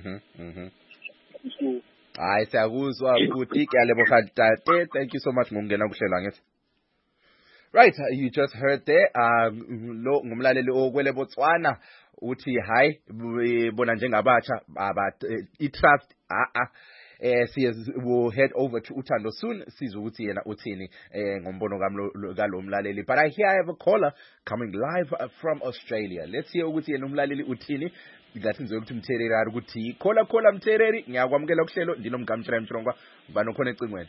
hayi siyakuzwa futhi kuyaleboga tate thank you so much ngokungena kuhlela ngathi right you just heard there lo ngumlaleli okwele Botswana uthi hayi bona njengabatsha I-trust we'll head over to Uthando soon sizwe ukuthi yena uthini ngombono kalomlaleli but I have a caller coming live from Australia. Let's hear ukuthi yena umlaleli uthini ngathi ngizokuthi ukuthi Mthereri ari ukuthi khola Mthereri ngiyakwamukela kuhlelo ndinomgamtshela emtshongwa bani khona ecingweni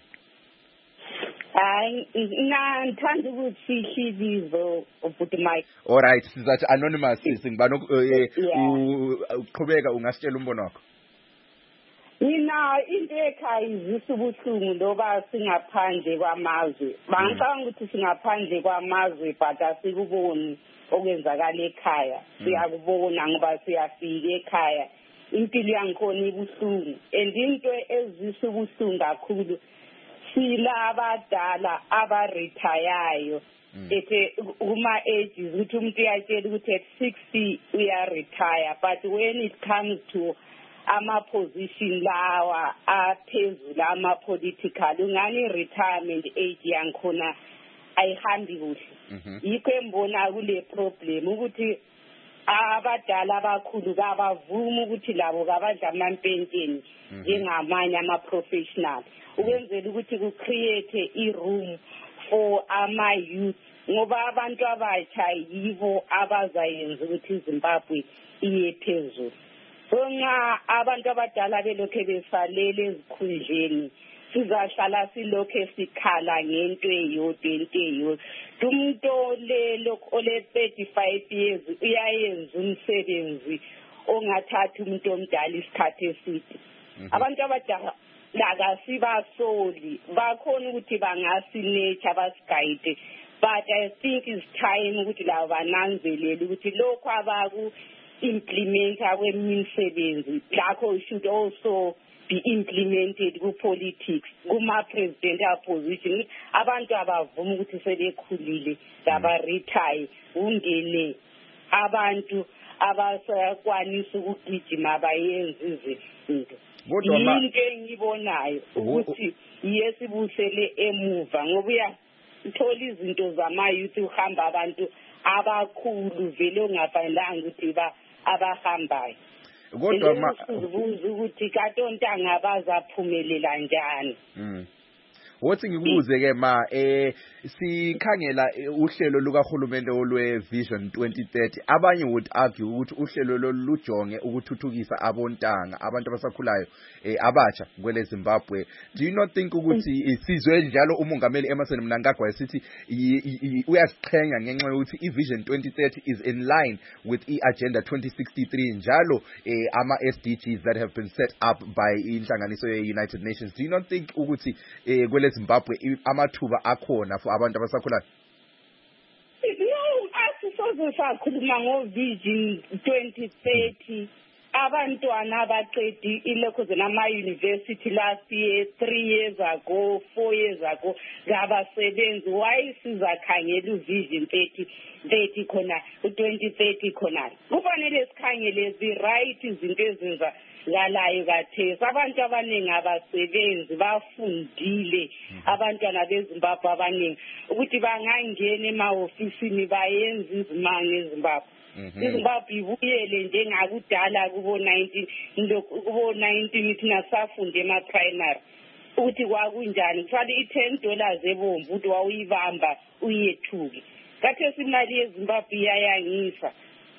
hayi ngithanda ukuthi Hlibizo ubuthi Mike all right sizathi anonymous singibani uqhubeka ungasitshela umbono wakho mina into ekhaya izisa ubuhlungu loba singaphandle kwamazwe bangicabanga ukuthi singaphandle kwamazwe but asikuboni okwenzakala ekhaya siyakubona ngoba siyafika ekhaya impilo yangikhona ibuhlungu and into ezisa ubuhlungu kakhulu silaba abadala abarethayayo ethe kuma ages ukuthi umuntu uyatshela ukuthi at 60 uyaretire but when it comes to ama-position lawa aphezulu ama-political ungani retirement age yangikhona ayihambi kuhle yikho embona kule problem ukuthi abadala abakhulu kabavuma ukuthi labo kabadla amampentsheni njengamanye ama-professional ukwenzela ukuthi ku-create i-room for ama-youth ngoba abantu abatsha yibo abazayenza ukuthi iZimbabwe iye phezulu so nxa abantu abadala belokhe besalele ezikhundleni sizahlala silokhe sikhala ngento eyodwa umuntu ole 35 years uyayenza umsebenzi ongathatha umuntu omdala isikhathi eside abantu abadala lakasibasoli bakhona ukuthi bangasinecha basigayide but I think it's time ukuthi labo bananzelele ukuthi lokho abaku implementa kwemisebenzi lakho should also be implemented ku-politics, kuma-presidential position. Abantu abavuma ukuthi sebekhulile ngabaretire ungene abantu abasakwanisa ukugijima bayenza izinto. Into engibonayo ukuthi yesibusele emuva ngoba uyathola izinto zama-youth uhamba abantu abakhulu vele ongafanelanga ukuthi abahambayo. Kodwa uzibuza ukuthi katontanga bazaphumelela njani. Wothi ngikubuze ke ma sikhangela uhlelo lukaHulumende olwe Vision 2030 abanye would argue ukuthi uhlelo lujonge ukuthuthukisa abontanga abantu abasakhulayo abatsha kwele Zimbabwe. Do you not think ukuthi isizwe njalo umongameli Emmerson Mnangagwa esithi uyasiqhenya ngenxa yokuthi iVision 2030 is in line with iAgenda 2063 njalo ama SDGs that have been set up by inhlanganiso ye-United Nations? Do you not think ukuthi kwele Zimbabwe amathuba akhona for abantu abasakhulayo? No, asisoze sakhuluma ngoVision 2030 abantwana abaqedi ilokho nama-university last year, 3 years ago, 4 years ago ngabasebenzi. Why sizakhangela uVision 30 khona u-2030 khona? Kufanele sikhangele the right izinto ezenza ngalayo kathesi. Abantu abaningi abasebenzi bafundile abantwana beZimbabwe abaningi ukuthi bangangena ema-ofisini bayenza izimanga eZimbabwe. iZimbabwe ibuyele njengakudala kubo-19 thina safunde ema-primary ukuthi kwakunjani. Kufanele $10 ebomvu ukuthi wawuyibamba uyethuke. Kathesi imali yeZimbabwe iyayangisa.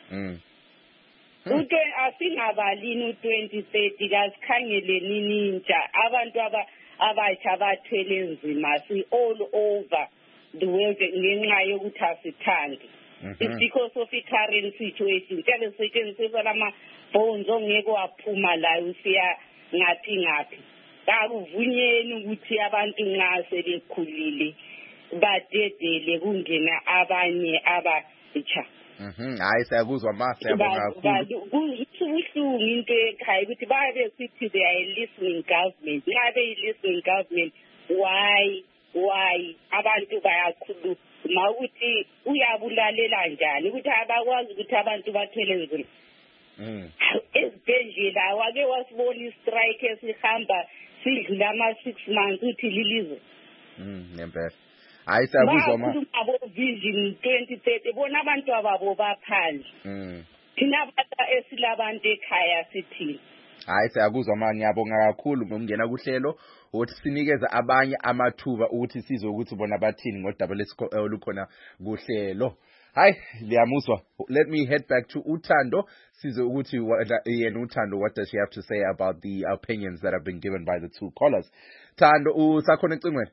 Asingabalini u-2030 kasikhangeleni intsha abantu abatsha abathwele nzima all over the world ngenxa yokuthi asithandi. It's because of the current situation. Kale sisetshenziswa lama-phones ongeke waphuma layo usiya ngaphi. Kakuvunyeni ukuthi abantu nxa sebekhulile badedele kungena abanye abatsha. Hayi siyakuzwa ma siyabonga kakhulu. Kubuhlungu into ekhaya ukuthi babe sithi they are listening government. Nxa beyi-listening government, why abantu bayakhuluma ukuthi uyabulalela njani ukuthi abakwazi ukuthi abantu bathwele nzima. Ezibhedlela awake wasibona istrike esihamba sidlula ama-6 months uthi lilizwe. Ngempela. Hayi siyakuzwa ma. Abo Vision 2030 bona abantu ababo baphandle. Thina abantu esilabantu ekhaya sithini. Hayi siyakuzwa ma ngiyabonga kakhulu ngokungena kuhlelo ukuthi sinikeza abanye amathuba ukuthi sizwe ukuthi bona bathini ngodaba olukhona kuhlelo. Hayi liyamuzwa. Let me head back to Uthando sizwe ukuthi yena Uthando what does she have to say about the opinions that have been given by the two callers. Thando usakhona ecingweni?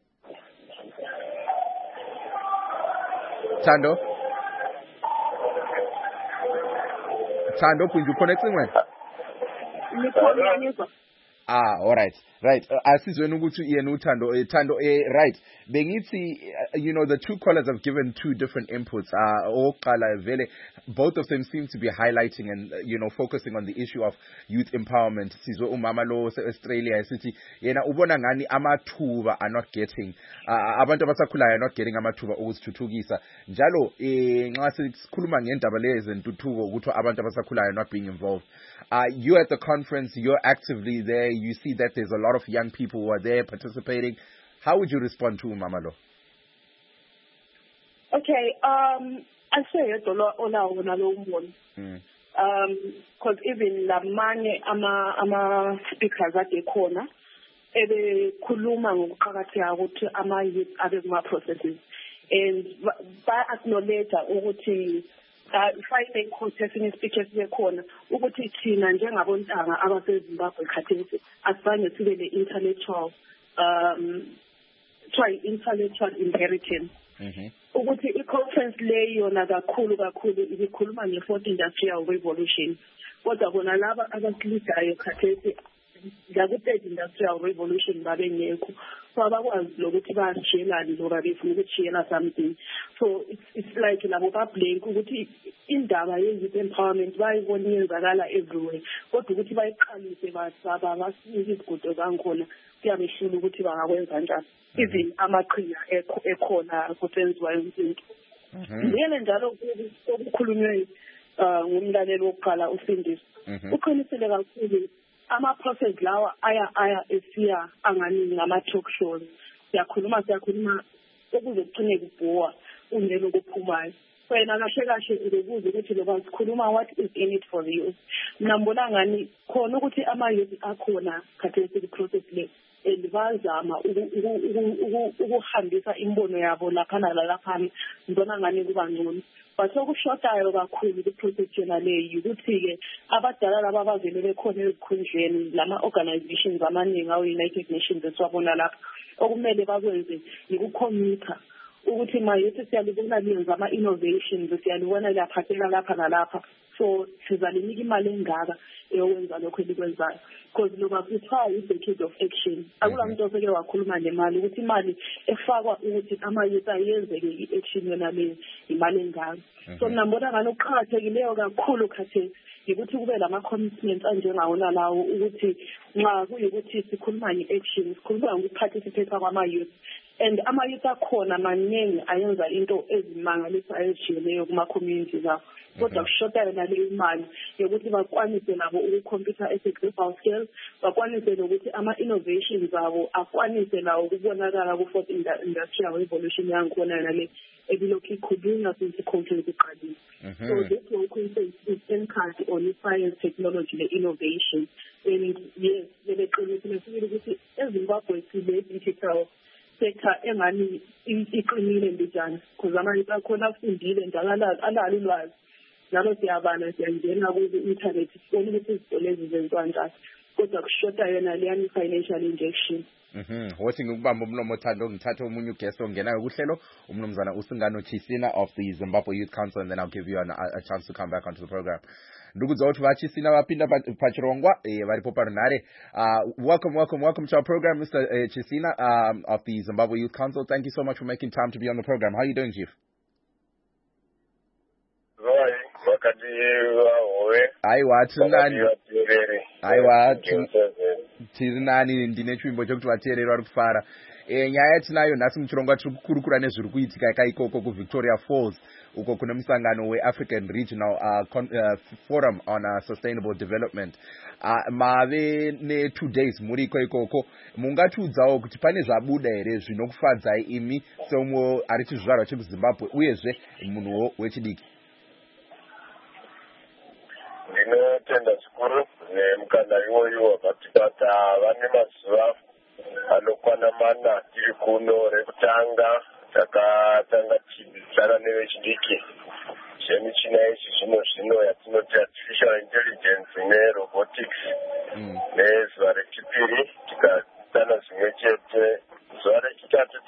Thando, kunje ukhona ecingweni? All right. Asizweni ukuthi yena Uthando right. Bengithi the two callers have given two different inputs. Oqala vele both of them seem to be highlighting and focusing on the issue of youth empowerment. Sizwe umama lo Australia esithi yena ubona ngani amathuba are not getting abantu abasakhulayo are not getting amathuba ukuzithuthukisa. Njalo nxa sikhuluma ngendaba lezi ntuthuko ukuthi abantu abasakhulayo are not being involved. You at the conference, you're actively there. You see that there's a lot of young people who are there participating. How would you respond to Mamalo? Okay, I say it because even lamanye ama speakers at the corner, kuluma ngokuqakatheka ukuthi ama-youth abe kuma-processes and ba-acknowledge ukuthi final contesting speeches bekhona ukuthi thina njengabontanga abaseZimbabwe khathesi asibanye sibe le-intellectual intellectual inheritance. Ukuthi i-conference le yona kakhulu ibikhuluma nge-4th industrial revolution kodwa bona laba abasilidayo khathesi ngaku-third industrial revolution babengekho, so abakwazi lokuthi bajiyelane loba befuna ukujiyela something. So it's like labo bablank ukuthi indaba ye-youth empowerment bayibona iyenzakala everywhere, kodwa ukuthi bayiqalise basaba basinike izigodo zangikhona kuyabehlula ukuthi bangakwenza njani, even amaqhinga ekhona kusenziwayo izinto. Ngiyele njalo okukhulunywe ngumlaleli wokuqala uSindisi uqinisile kakhulu ama-process lawa aya esiya angani ngama-talk shows. Siyakhuluma ukuze kucine kubhuwa ungelo okuphumayo. Wena kahle ukubuza ukuthi loba sikhuluma what is in it for the youth. Ngibona ngani khona ukuthi ama-youth akhona khathesi process le bazama ukuhambisa imbono yabo laphana lalaphana. Ngibona ngani kuba ngcono. But okushotayo kakhulu ku-project yona leyo ukuthi-ke abadala laba abavele bekhona ezikhundleni lama-organizations amaningi awe-United Nations esiwabona lapha okumele bakwenze yikukhomitha ukuthi mayouth siyalibona liyenza ama-innovations siyalibona liyaphatheka lapha nalapha, so sizalinika imali engaka eyokwenza lokho elikwenzayo, because loba kuthiwa i-decade of action akula muntu oseke wakhuluma nemali ukuthi imali efakwa ukuthi ama-youth ayenzeke i-action yona leyo imali engaka. So ngibona ngani okuqakathekileyo kakhulu khathesi ukuthi kube lama-commitments anjengawona lawo ukuthi nxa kuyukuthi sikhuluma nge-action sikhuluma ngokuparticipate kwama-youth, and ama-youth akhona maningi ayenza into ezimangalisayo ezijiyeneyo kuma-communities abo, kodwa kushota yona leyo imali yokuthi bakwanise nabo ukukhompyutha ese-global scale, bakwanise nokuthi ama-innovations abo akwanise nawo ukubonakala ku-fourth industrial revolution yangikhona yona le ebilokhu ikhulunywa since i-conference iqalile. So this whole conference is encouraged on science, technology, innovation. And yes, bebeqinisile sibili ukuthi eZimbabwe sile-digital sector engani iqinile mbijana, because amanye akhona afundile njalo alalo ulwazi, njalo siyabana siyangena ku-internet sibone ukuthi izinto lezi zenziwa njani, kodwa kushota yona leyani financial injection. Wothi ngikubamba umlomo Thando ngithathe omunye uguest ongenayo kuhlelo umnumzana uSingano Chisina of the Zimbabwe Youth Council, and then I'll give you a chance to come back onto the program. Ndugudzo kuti vachisina vapinda pachirongwa varipo parunare. Welcome to our program, Mr. Chisina of the Zimbabwe Youth Council. Thank you so much for making time to be on the program. How are you doing, Chief? Aiwa tiri nani ndine chimbo chokuti vateereri vari kufara. Nyaya yatinayo nhasi muchirongwa tiri kukurukura nezviri kuitika ikaikoko kuVictoria Falls uko kune musangano weAfrican Regional Forum on Sustainable Development. Mave ne2 days muri ikoko, mungatiudzawo kuti pane zvabuda here zvinokufadzai imi seumwe ari chizvarwa chemuZimbabwe uyezve munhuwo wechidiki? Ndinotenda zvikuru nemukana iwoyo wakatibata. Vane mazuva anokwana mana tiri kuno rekutanga takatanga chidzana nevechidiki zvemichina yezvi zvino yatinoti artificial intelligence nerobotics. Nezuva rechipiri tikatana zvimwe chete. Zuva rechitatu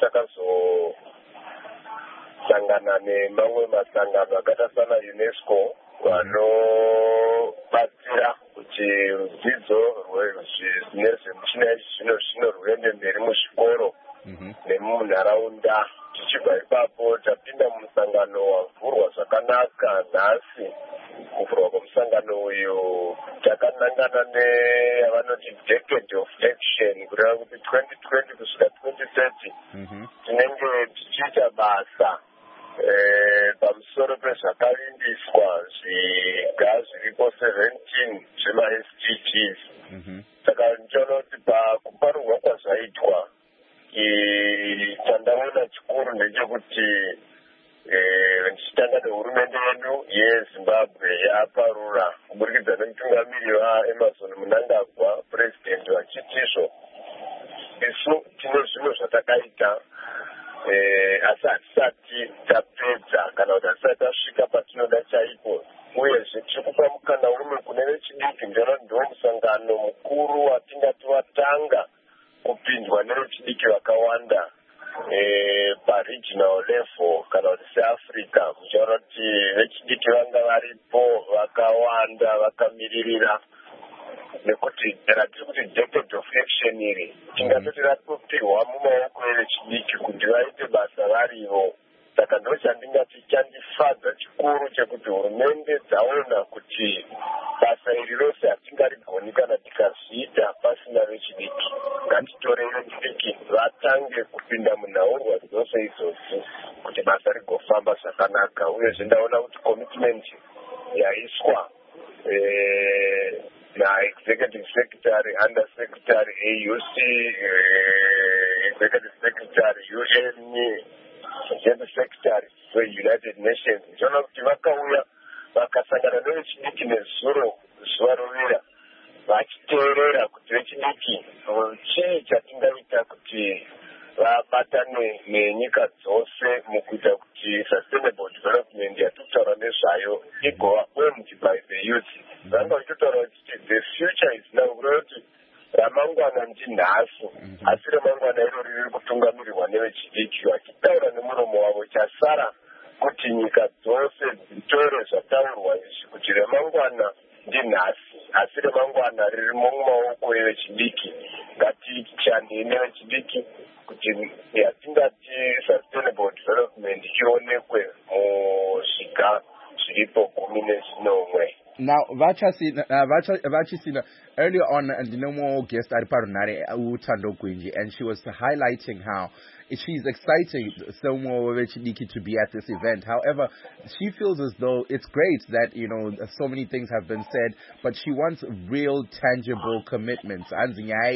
takazosangana nemamwe masangano akaita sana UNESCO vanobatsira kuti dzidzo nezvemichina yezvi zvino rwuende mberi muzvikoro nemunharaunda. Tichibva ipapo tapinda mumusangano wavhurwa zvakanaka nhasi. Kuvhurwa kwemusangano uyu takanangana neyavanoti decade of action kureva kuti 2020 kusvika 2030 tinenge tichiita basa pamusoro pezvakavimbiswa zviga zviripo 17 zvema-SDGs. Saka ndichaona kuti pakuparurwa kwazvaitwa chandaona chikuru ndechekuti ndichitanga nehurumende yedu yeZimbabwe yaparura kuburikidza nemutungamiri waEmerson Mnangagwa, president vachitizvo isu tine zvimwe zvatakaita asi hatisati tapedza kana kuti hatisati tasvika patinoda chaipo, uyezve tiri kupa mukana urume kune vechidiki. Ndiona ndiwo musangano mukuru watingati watanga kupindwa nevechidiki vakawanda paregional level kana kuti seAfrica. Muchaona kuti vechidiki vanga varipo vakawanda vakamiririra nekuti ratiri kuti decade of action iri tingatoti ratopihwa mumaoko evechidiki kuti vaite basa varivo. Saka ndo chandingati chandifadza chikuru chekuti hurumende dzaona kuti basa iri rose hatingarigoni kana tikazviita pasina vechidiki. Ngatitorei vechidiki vatange kupinda munhaurwa dzose idzodzo kuti basa rigofamba zvakanaka. Uyezve ndaona kuti commitment yaiswa na-executive secretary, under secretary AUC, executive secretary UN, general secretary for United Nations. Ndiona kuti vakauya vakasangana nevechidiki nezuro zuva rovira vachiteerera kuti vechidiki chii chatingaita kuti vabatane nenyika dzose mukuita kuti sustainable development yatikutaura nezvayo igova owned by the youth. Vanga vachitotaura kuti the future is now, kureva kuti ramangwana ndinhasi asi ramangwana iro riri kutungamirirwa nevechidiki vachitaura nemuromo wavo. Chasara kuti nyika dzose dzitore zvataurwa izvi kuti ramangwana ndinhasi asi ramangwana riri mumaoko evechidiki. Ngatishandei nevechidiki kuti yatingati sustainable development ionekwe muzviga zviripo 11. Now, Vachisina, earlier on, Ndinomo guest Ariparunare Utando Gwinji, and she was highlighting how she's excited Somo to be at this event. However, she feels as though it's great that, you know, so many things have been said, but she wants real, tangible commitments. A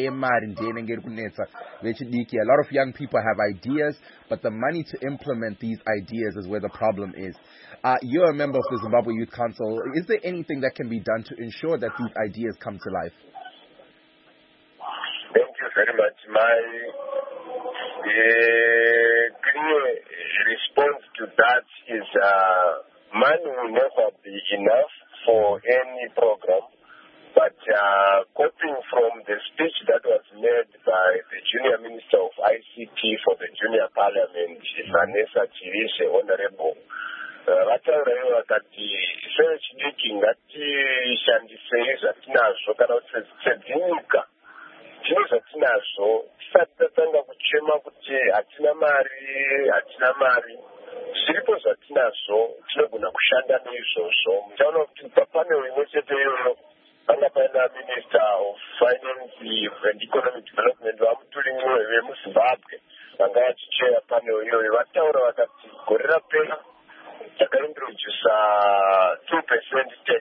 lot of young people have ideas, but the money to implement these ideas is where the problem is. You're a member of the Zimbabwe Youth Council. Is there anything that can be done to ensure that these ideas come to life? Thank you very much. My clear response to that is money will never be enough for any program. But copying from the speech that was made by the Junior Minister of ICT for the Junior Parliament, Vanessa Chirishe, Honorable, vataurawo vakati sevechidiki ngatishandisei zvatinazvo kana kuti sedzinyika tine zvatinazvo tisati tatanga kuchema kuti hatina mari zviripo zvatinazvo tinogona kushanda neizvozvo. Muchaona kuti papanel imwe chete iyoyo panga paina Minister of Finance and Economic Development vamuturimwe vemuZimbabwe vanga vachicheya panel iyoyo vataura vakati gore rapera takaintroduce 2% tax.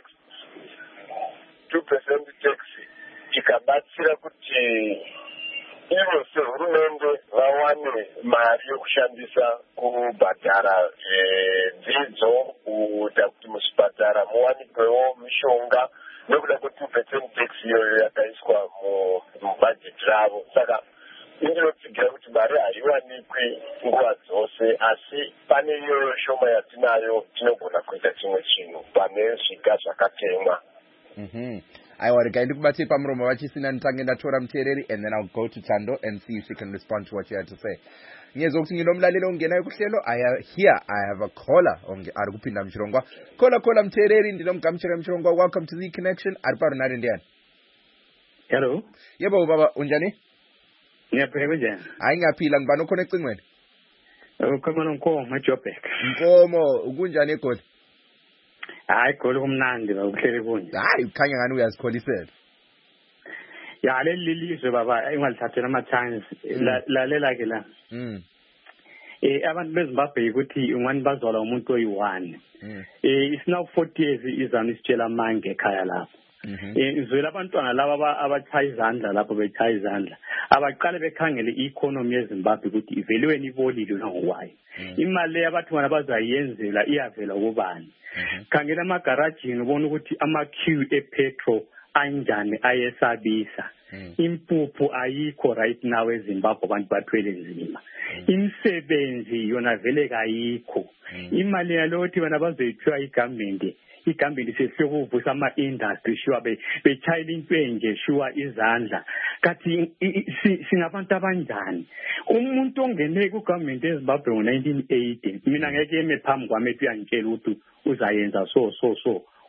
2% tax ikabatsira kuti ivo sehurumende vawane mari yokushandisa kubhadhara dzidzo, kuita kuti muzvipatara muwanikwewo mishonga nekuda kwe2% tax iyoyo yakaiswa mubhajeti ravo. Saka indinotsigira kuti mari haiwanikwi nguva dzose, asi pane iyoyo shoma yatinayo tinogona kuita chimwe chinhu pane zviga zvakatemwa. Aiwa, rekaindi kubatei pamuromo Vachisina nditange ndatora muteereri, and then I'll go to Tando and see if she can respond to what you had to say. Nyezo kuti nginomlalelo ungenayo kuhlelo. I have a caller ari kupinda muchirongwa. Caller muteereri ndinomgamuchira muchirongwa. Welcome to the connection. Ari parunare ndiani? Hello. Yebo baba, unjani? Ngiyaphila nje. Hayi ngiyaphila, ngibani khona ecingweni? Ukhuluma noNkomo eJoburg. Nkomo, ukunjani eGoli? Hayi Goli kumnandi bakuhlele kunje. Hayi ukhanya ngani uyazikholisela. Ya leli lizwe baba engalithathela ama-chance lalela ke la. Abantu beZimbabwe ukuthi ungani bazwala umuntu oyi-1. It's now 40 years izana isitshela mange ekhaya lapho. Izwela abantwana laba abachaya izandla lapho bechaya izandla abaqale bekhangele i-economy yeZimbabwe ukuthi ivelweni ibolile nangokwayo. Imali abathi bona bazayenzela iyavela kubani. Khangela amagarajini ubona ukuthi ama-queue epetrol anjani ayesabisa. Impuphu ayikho right now eZimbabwe abantu bathwele nzima. Imisebenzi yona vele kayikho. Imali yalothi bona bazoyithiwa igambeni sesiyokuvusa ama-industry shuwa bechayela into enje shuwa izandla. Kathi singabantu abanjani? Umuntu ongene kugovernment eZimbabwe ngo-1980 mina ngeke eme phambi kwami ethi uyangitshela ukuthi uzayenza so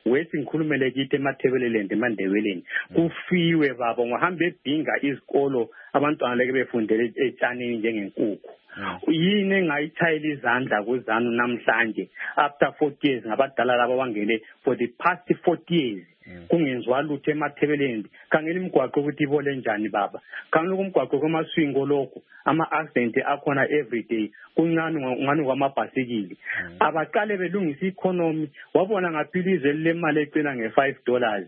wethi ngikhulumele kithi emathebeleleni emandebeleni kufiwe baba ngohambe ebhinga izikolo abantwana leke befundele etshanini njengenkukhu yini engayithayela izandla kuzanu namhlanje after 40 years ngabadala laba bangene for the past 40 years kungenziwa lutho emathebeleni kangeni imigwaqo ukuthi ibole njani baba kangeni kumgwaqo kwamaswingo lokho ama-accident akhona everyday kuncane ngani kwamabhasikili abaqale belungisa economy wabona ngaphilizwe lemali ecina nge$5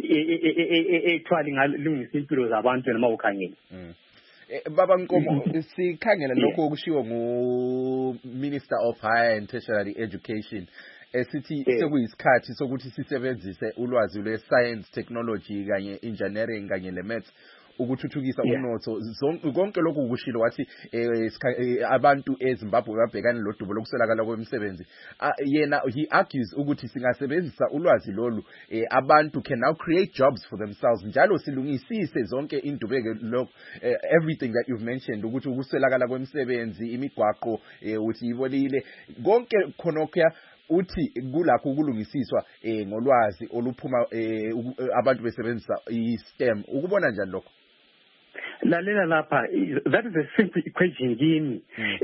ethwali ngalungisa impilo zabantu noma ukhangela Baba Nkomo sikhangela lokho okushiwo ngu-Minister of Higher and Tertiary Education esithi sekuyisikhathi sokuthi sisebenzise ulwazi lwe-science, technology kanye engineering kanye le-maths ukuthuthukisa umnotho konke lokhu ukushilo wathi abantu eZimbabwe babhekana lodubo lokuswelakala kwemisebenzi yena he argues ukuthi singasebenzisa ulwazi lolu abantu can now create jobs for themselves njalo silungisise zonke indubeke lokho everything that you've mentioned ukuthi ukuswelakala kwemisebenzi imigwaqo uthi ibolile konke khonokho uthi kulakho ukulungisiswa ngolwazi oluphuma abantu besebenzisa i-STEM ukubona njani lokho lalela lapha that is a simple equation kimi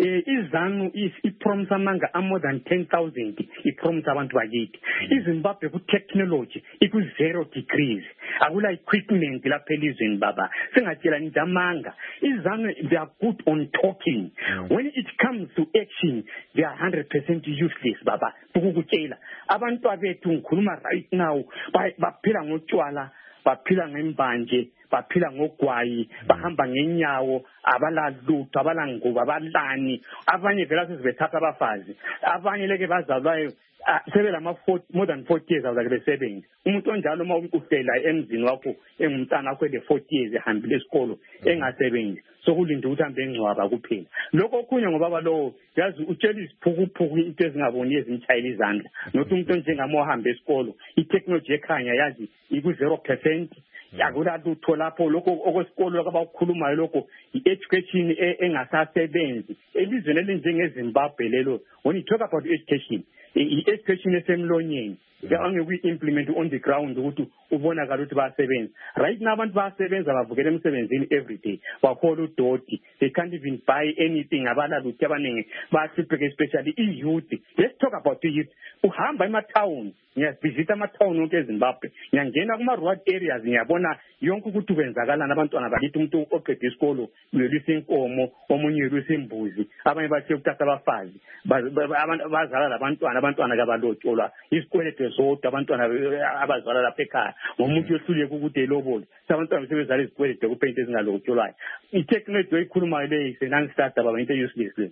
izanu i-promise amanga more than 10,000 i-promise abantu bakithi iZimbabwe ku technology iku 0 degrees akula equipment lapha elizweni baba singatshela nje amanga izanu they are good on talking when it comes to action they are 100% useless baba ukukutshela abantu abethu ngikhuluma right now baphila ngotshwala baphila ngembanje baphila ngogwayi bahamba ngenyawo abalalutho abalanguba abalani abanye vela sezibethatha abafazi abanye leke bazalwayo sebelama more than 40 years awuzake besebenza umuntu onjalo uma ukufela emzini wakho engumntana wakho le 40 years ehambile esikolo engasebenzi sokulinda ukuthi hambe engcwaba kuphela lokho okhunye ngoba balo yazi utshela isiphukuphuku into ezingaboni ezinchayela izandla nothi umuntu njengamo ohamba esikolo i-technology ekhanya yazi iku 0% yakula lutho lapho lokho okwesikolo abakhulumayo lokho i-education engasasebenzi elizweni elinjengeZimbabwe lelo when you talk about education i-education esemlonyeni angekuyi-implement on the ground ukuthi ubonakala ukuthi bayasebenza right now abantu bayasebenza bavukela emsebenzini every day bahola udoti they can't even buy anything abalaluthi abaningi bayahlupheka especially i-youth let's talk about the youth uhamba ema-town ngiyazivizita ama-town onke eZimbabwe ngiyangena kuma-rural areas ngiyabona yonke ukuthi kwenzakalani abantwana bakithi umuntu oqeda isikolo uyelwisa inkomo omunye uyelwisa imbuzi abanye bathe ukuthatha abafazi bazala abantwana kabalotsholwa isikweleto zodwa abantwana abazalwa lapha ekhaya ngomuntu yohluleka ukuthi elobole abantwana sebezala izikweleto kuphela ezingalotsholwayo i-technology oyikhulumayo leyo isenangisada baba into useless le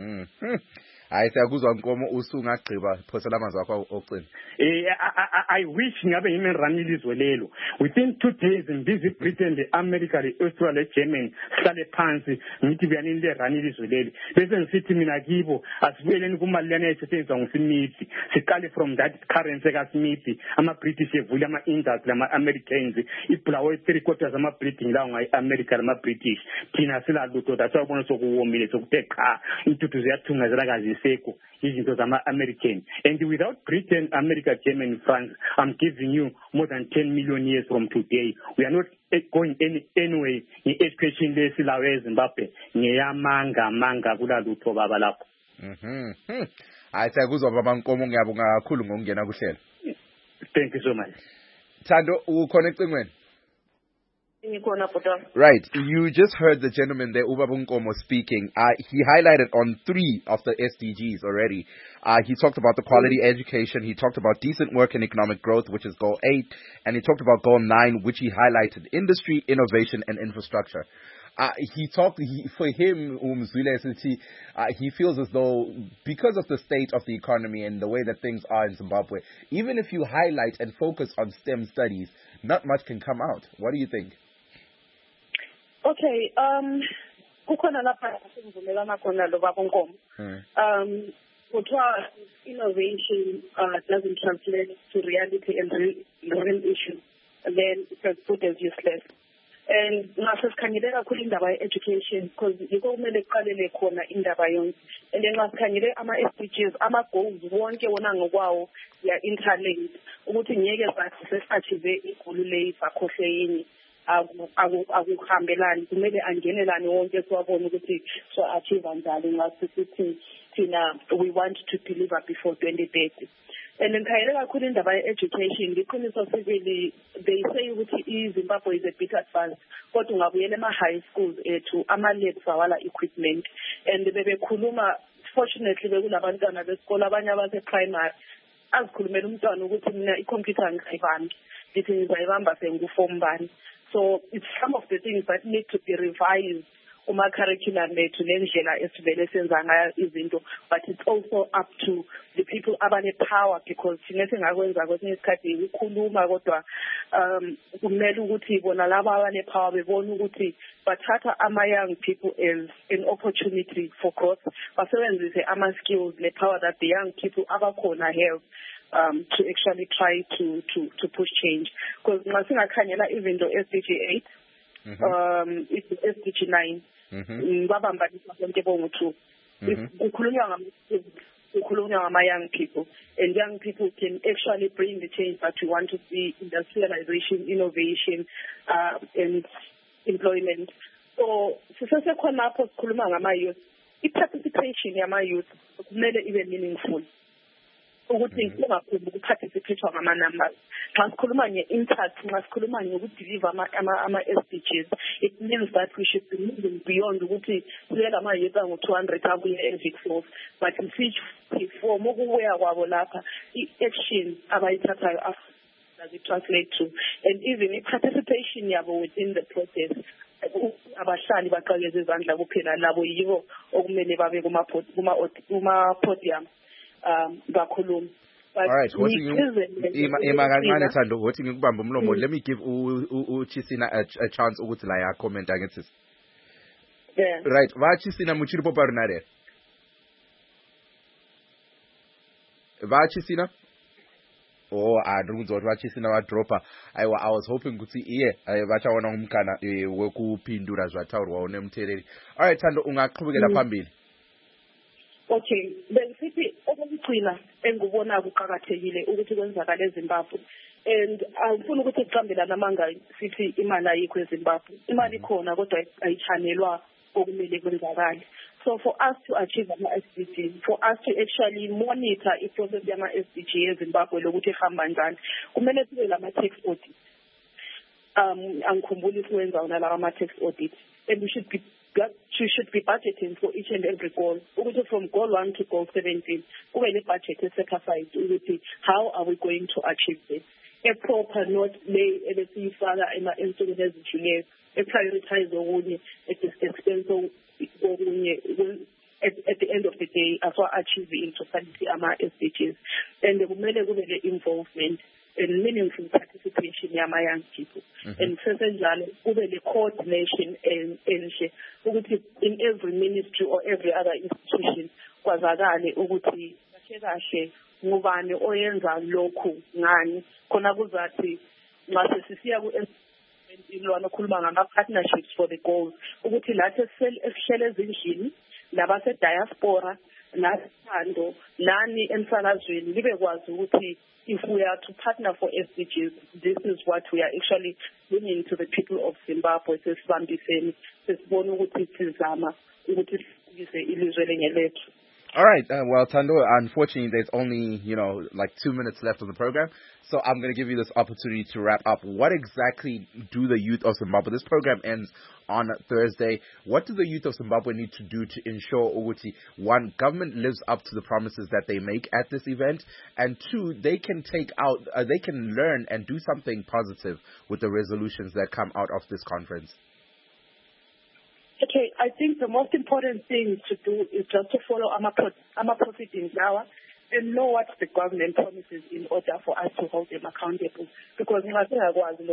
hayi siyakuzwa Nkomo usungagqiba phosela amazwi wakho ocina I wish ngabe ngime ranile izwe lelo within 2 days ngibizi Britain le America le Australia le Germany sihlale phansi ngithi buyanini le ranile izwe lelo bese ngisithi mina kibo asibuyeleni kumali lana esetshenziswa nguSmith siqale from that currency ka Smith ama British evule ama industry ama Americans ibulawe 3/4 ama British lawo ngai America nama British thina sila lutho dathwa sokuwomile sokuthe cha intuthu ziyathungazela kazi seko izinto zama-American and without Britain, America, Germany, France, I'm giving you more than 10 million years from today. We are not going anyway in education lesilawe eZimbabwe ngeyamanga kula lutho baba lapho hayi siyakuzwa baba Nkomo ngiyabonga kakhulu ngokungena kuhlelo thank you so much Thando ukhona ecingweni Right, you just heard the gentleman there, Ubaba Nkomo, speaking. He highlighted on 3 of the SDGs already. He talked about the quality education, he talked about decent work and economic growth, which is Goal 8, and he talked about Goal 9, which he highlighted industry, innovation, and infrastructure. For him, he feels as though because of the state of the economy and the way that things are in Zimbabwe, even if you highlight and focus on STEM studies, not much can come out. What do you think? Okay, kukhona lapha sivumelana khona lo baba Nkomo. Kuthiwa innovation doesn't translate to reality and real issues, then it's as good as useless. and ngase sikhangele kakhulu indaba ye-education because yiko kumele kuqalele khona indaba yonke and then ngasikhangele ama-SDGs ama-goals wonke wona ngokwawo ya-interlinked ukuthi ngeke sathi sesi-achieve igolu leyi sakhohle yini akuhambelani kumele angenelane wonke siwabone ukuthi so-achieve njani ngase sithi thina we want to deliver before 2030. And then khayele kakhulu indaba ye-education ngiqiniso sibili they say ukuthi iZimbabwe is a bit advanced kodwa ungabuyela ema-high schools ethu ama-labs awala equipment and bebekhuluma fortunately bekulabantwana besikole abanye abase-primary azikhulumela umntwana ukuthi mina ikhompyutha angizayibambi ndithi ngizayibamba senguform bani. So it's some of the things that need to be revised curriculum lethu nendlela esivele senza ngayo izinto, but it's also up to the people abane power because thina singakwenza kwesinye isikhathi ukukhuluma kodwa kumele ukuthi bona laba abane power bebona ukuthi bathatha ama-young people as an opportunity for growth, basebenzise ama-skills ne-power that the young people abakhona have to actually try to push change. Because masingakhanyela izinto SDG 8 it's SDG 9 babambanisa bonke bonke kukhulunywa ngama-young people, and young people can actually bring the change that we want to see: industrialization, innovation, and employment. So sisesekhonapho sikhuluma ngama-youth. I-participation yama-youth kumele ibe meaningful ukuthi kungakhulu ukuparticipate ngama-numbers. Xa sikhuluma nge-impact, xa sikhuluma ngokudeliver ama-SDGs, it means that we should be moving beyond ukuthi sibe lama-youth angu-200 akuye e-Vicsos, but from ukubuya kwabo lapha i-action abayithathayo does it translate to, and even i-participation yabo within the process. Abahlali baqakeze izandla kuphela labo yibo okumele babe kuma-podium bakhuluma. All right, let me give Chisina a chance ukuthi la ya comment against. Yeah. Right, va Chisina muchiri poparunare. Va Chisina? Oh, I don't know what Chisina wa dropper. I was hoping to see here. Vachaona umkana wekupindura zvataurwa unemtereri. All right, Thando ungaqhubekela phambili. Okay, bengisithi okugcina engubona kuqhakathekile ukuthi kwenzakala eZimbabwe, and angifuni ukuthi siqambela namanga sithi imali ayikho eZimbabwe. Imali ikhona kodwa ayichanelwa okumele kwenzakala. So for us to achieve ama-SDG, for us to actually monitor i-process yama-SDG eZimbabwe lokuthi ihamba njani, kumele sibe lama-tax audit. Angikhumbuli siwenza wona lawa ama-tax audit, and we should be budgeting for each and every goal. From goal 1 to goal 17, the budget is set aside. How are we going to achieve this? A proper note lay a prioritize at the expense of at the end of the day as well achieve in totality SDGs. And the involvement and meaningful participation yama young people. And certainly the coordination and in every ministry or every other institution kwazakale ukuthi kahle ngubani oyenza lokhu ngani khona kuzathi mase sisiya ku lwana khuluma ngama-partnerships for the goals ukuthi lathi esihlele ezindlini labase diaspora nasithando nani emsakazweni libe kwazi ukuthi if we are to partner for SDGs, this is what we are actually bringing to the people of Zimbabwe. All right. Well, Thando, unfortunately, there's only, like 2 minutes left of the program. So I'm going to give you this opportunity to wrap up. What exactly do the youth of Zimbabwe, this program ends on Thursday, what do the youth of Zimbabwe need to do to ensure, Uguti, one, government lives up to the promises that they make at this event, and two, they can they can learn and do something positive with the resolutions that come out of this conference? Okay, I think the most important thing to do is just to follow our profit in Zawa and know what the government promises in order for us to hold them accountable. Because out there,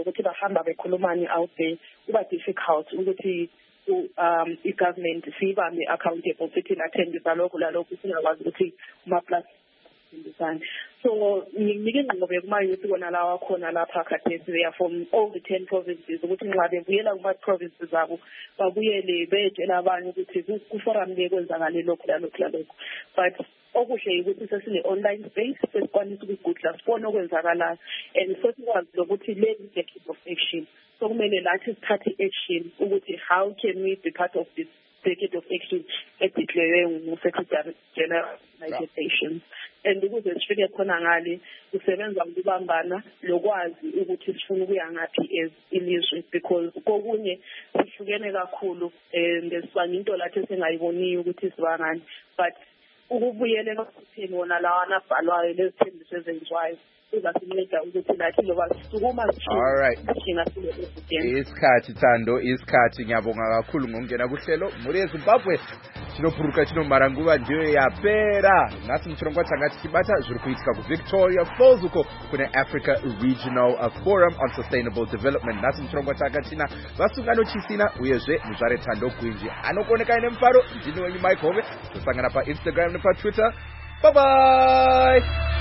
it's difficult the government accountable sisindisane. So ngike ngqobe kuma-youth kona lawa khona lapha khathesi they are from all the 10 provinces ukuthi nxa bebuyela kuma-provinces abo babuyele betshela abanye ukuthi kuforum le kwenzakale lokhu lalokhu lalokhu. But okuhle ukuthi sesine-online space sesikwanisa ukugudla sibone okwenzakalayo and sesikwazi lokuthi le decade of action. So kumele lathi sithathe action ukuthi how can we be part of this decade of action edeclared ngu-Secretary General United Nations. And ukuze sifike khona ngale kusebenza ukubambana lokwazi ukuthi sifuna ukuya ngaphi as ilizwe because kokunye sihlukene kakhulu ngesibanga into lathi esingayiboniyo ukuthi sibangani but ukubuyela ekutheni wona lawa nabhalwayo lezithembiso ezenziwayo uzasinceda ukuthi lathi loba sukuma isikhathi Thando isikhathi ngiyabonga kakhulu ngokungena kuhlelo muri eZimbabwe chinophuruka chinomaranguva ndiyo yapera nasi muchirongwa changa tichibata zviri kuitika kuVictoria Falls uko kune Africa Regional Forum on Sustainable Development. Nasi muchirongwa changa china vasungano chisina uyezve muzvare Thando Gwinji anokuoneka ine mufaro ndini wenyu Mike Hove tosangana paInstagram nepaTwitter. Bye bye.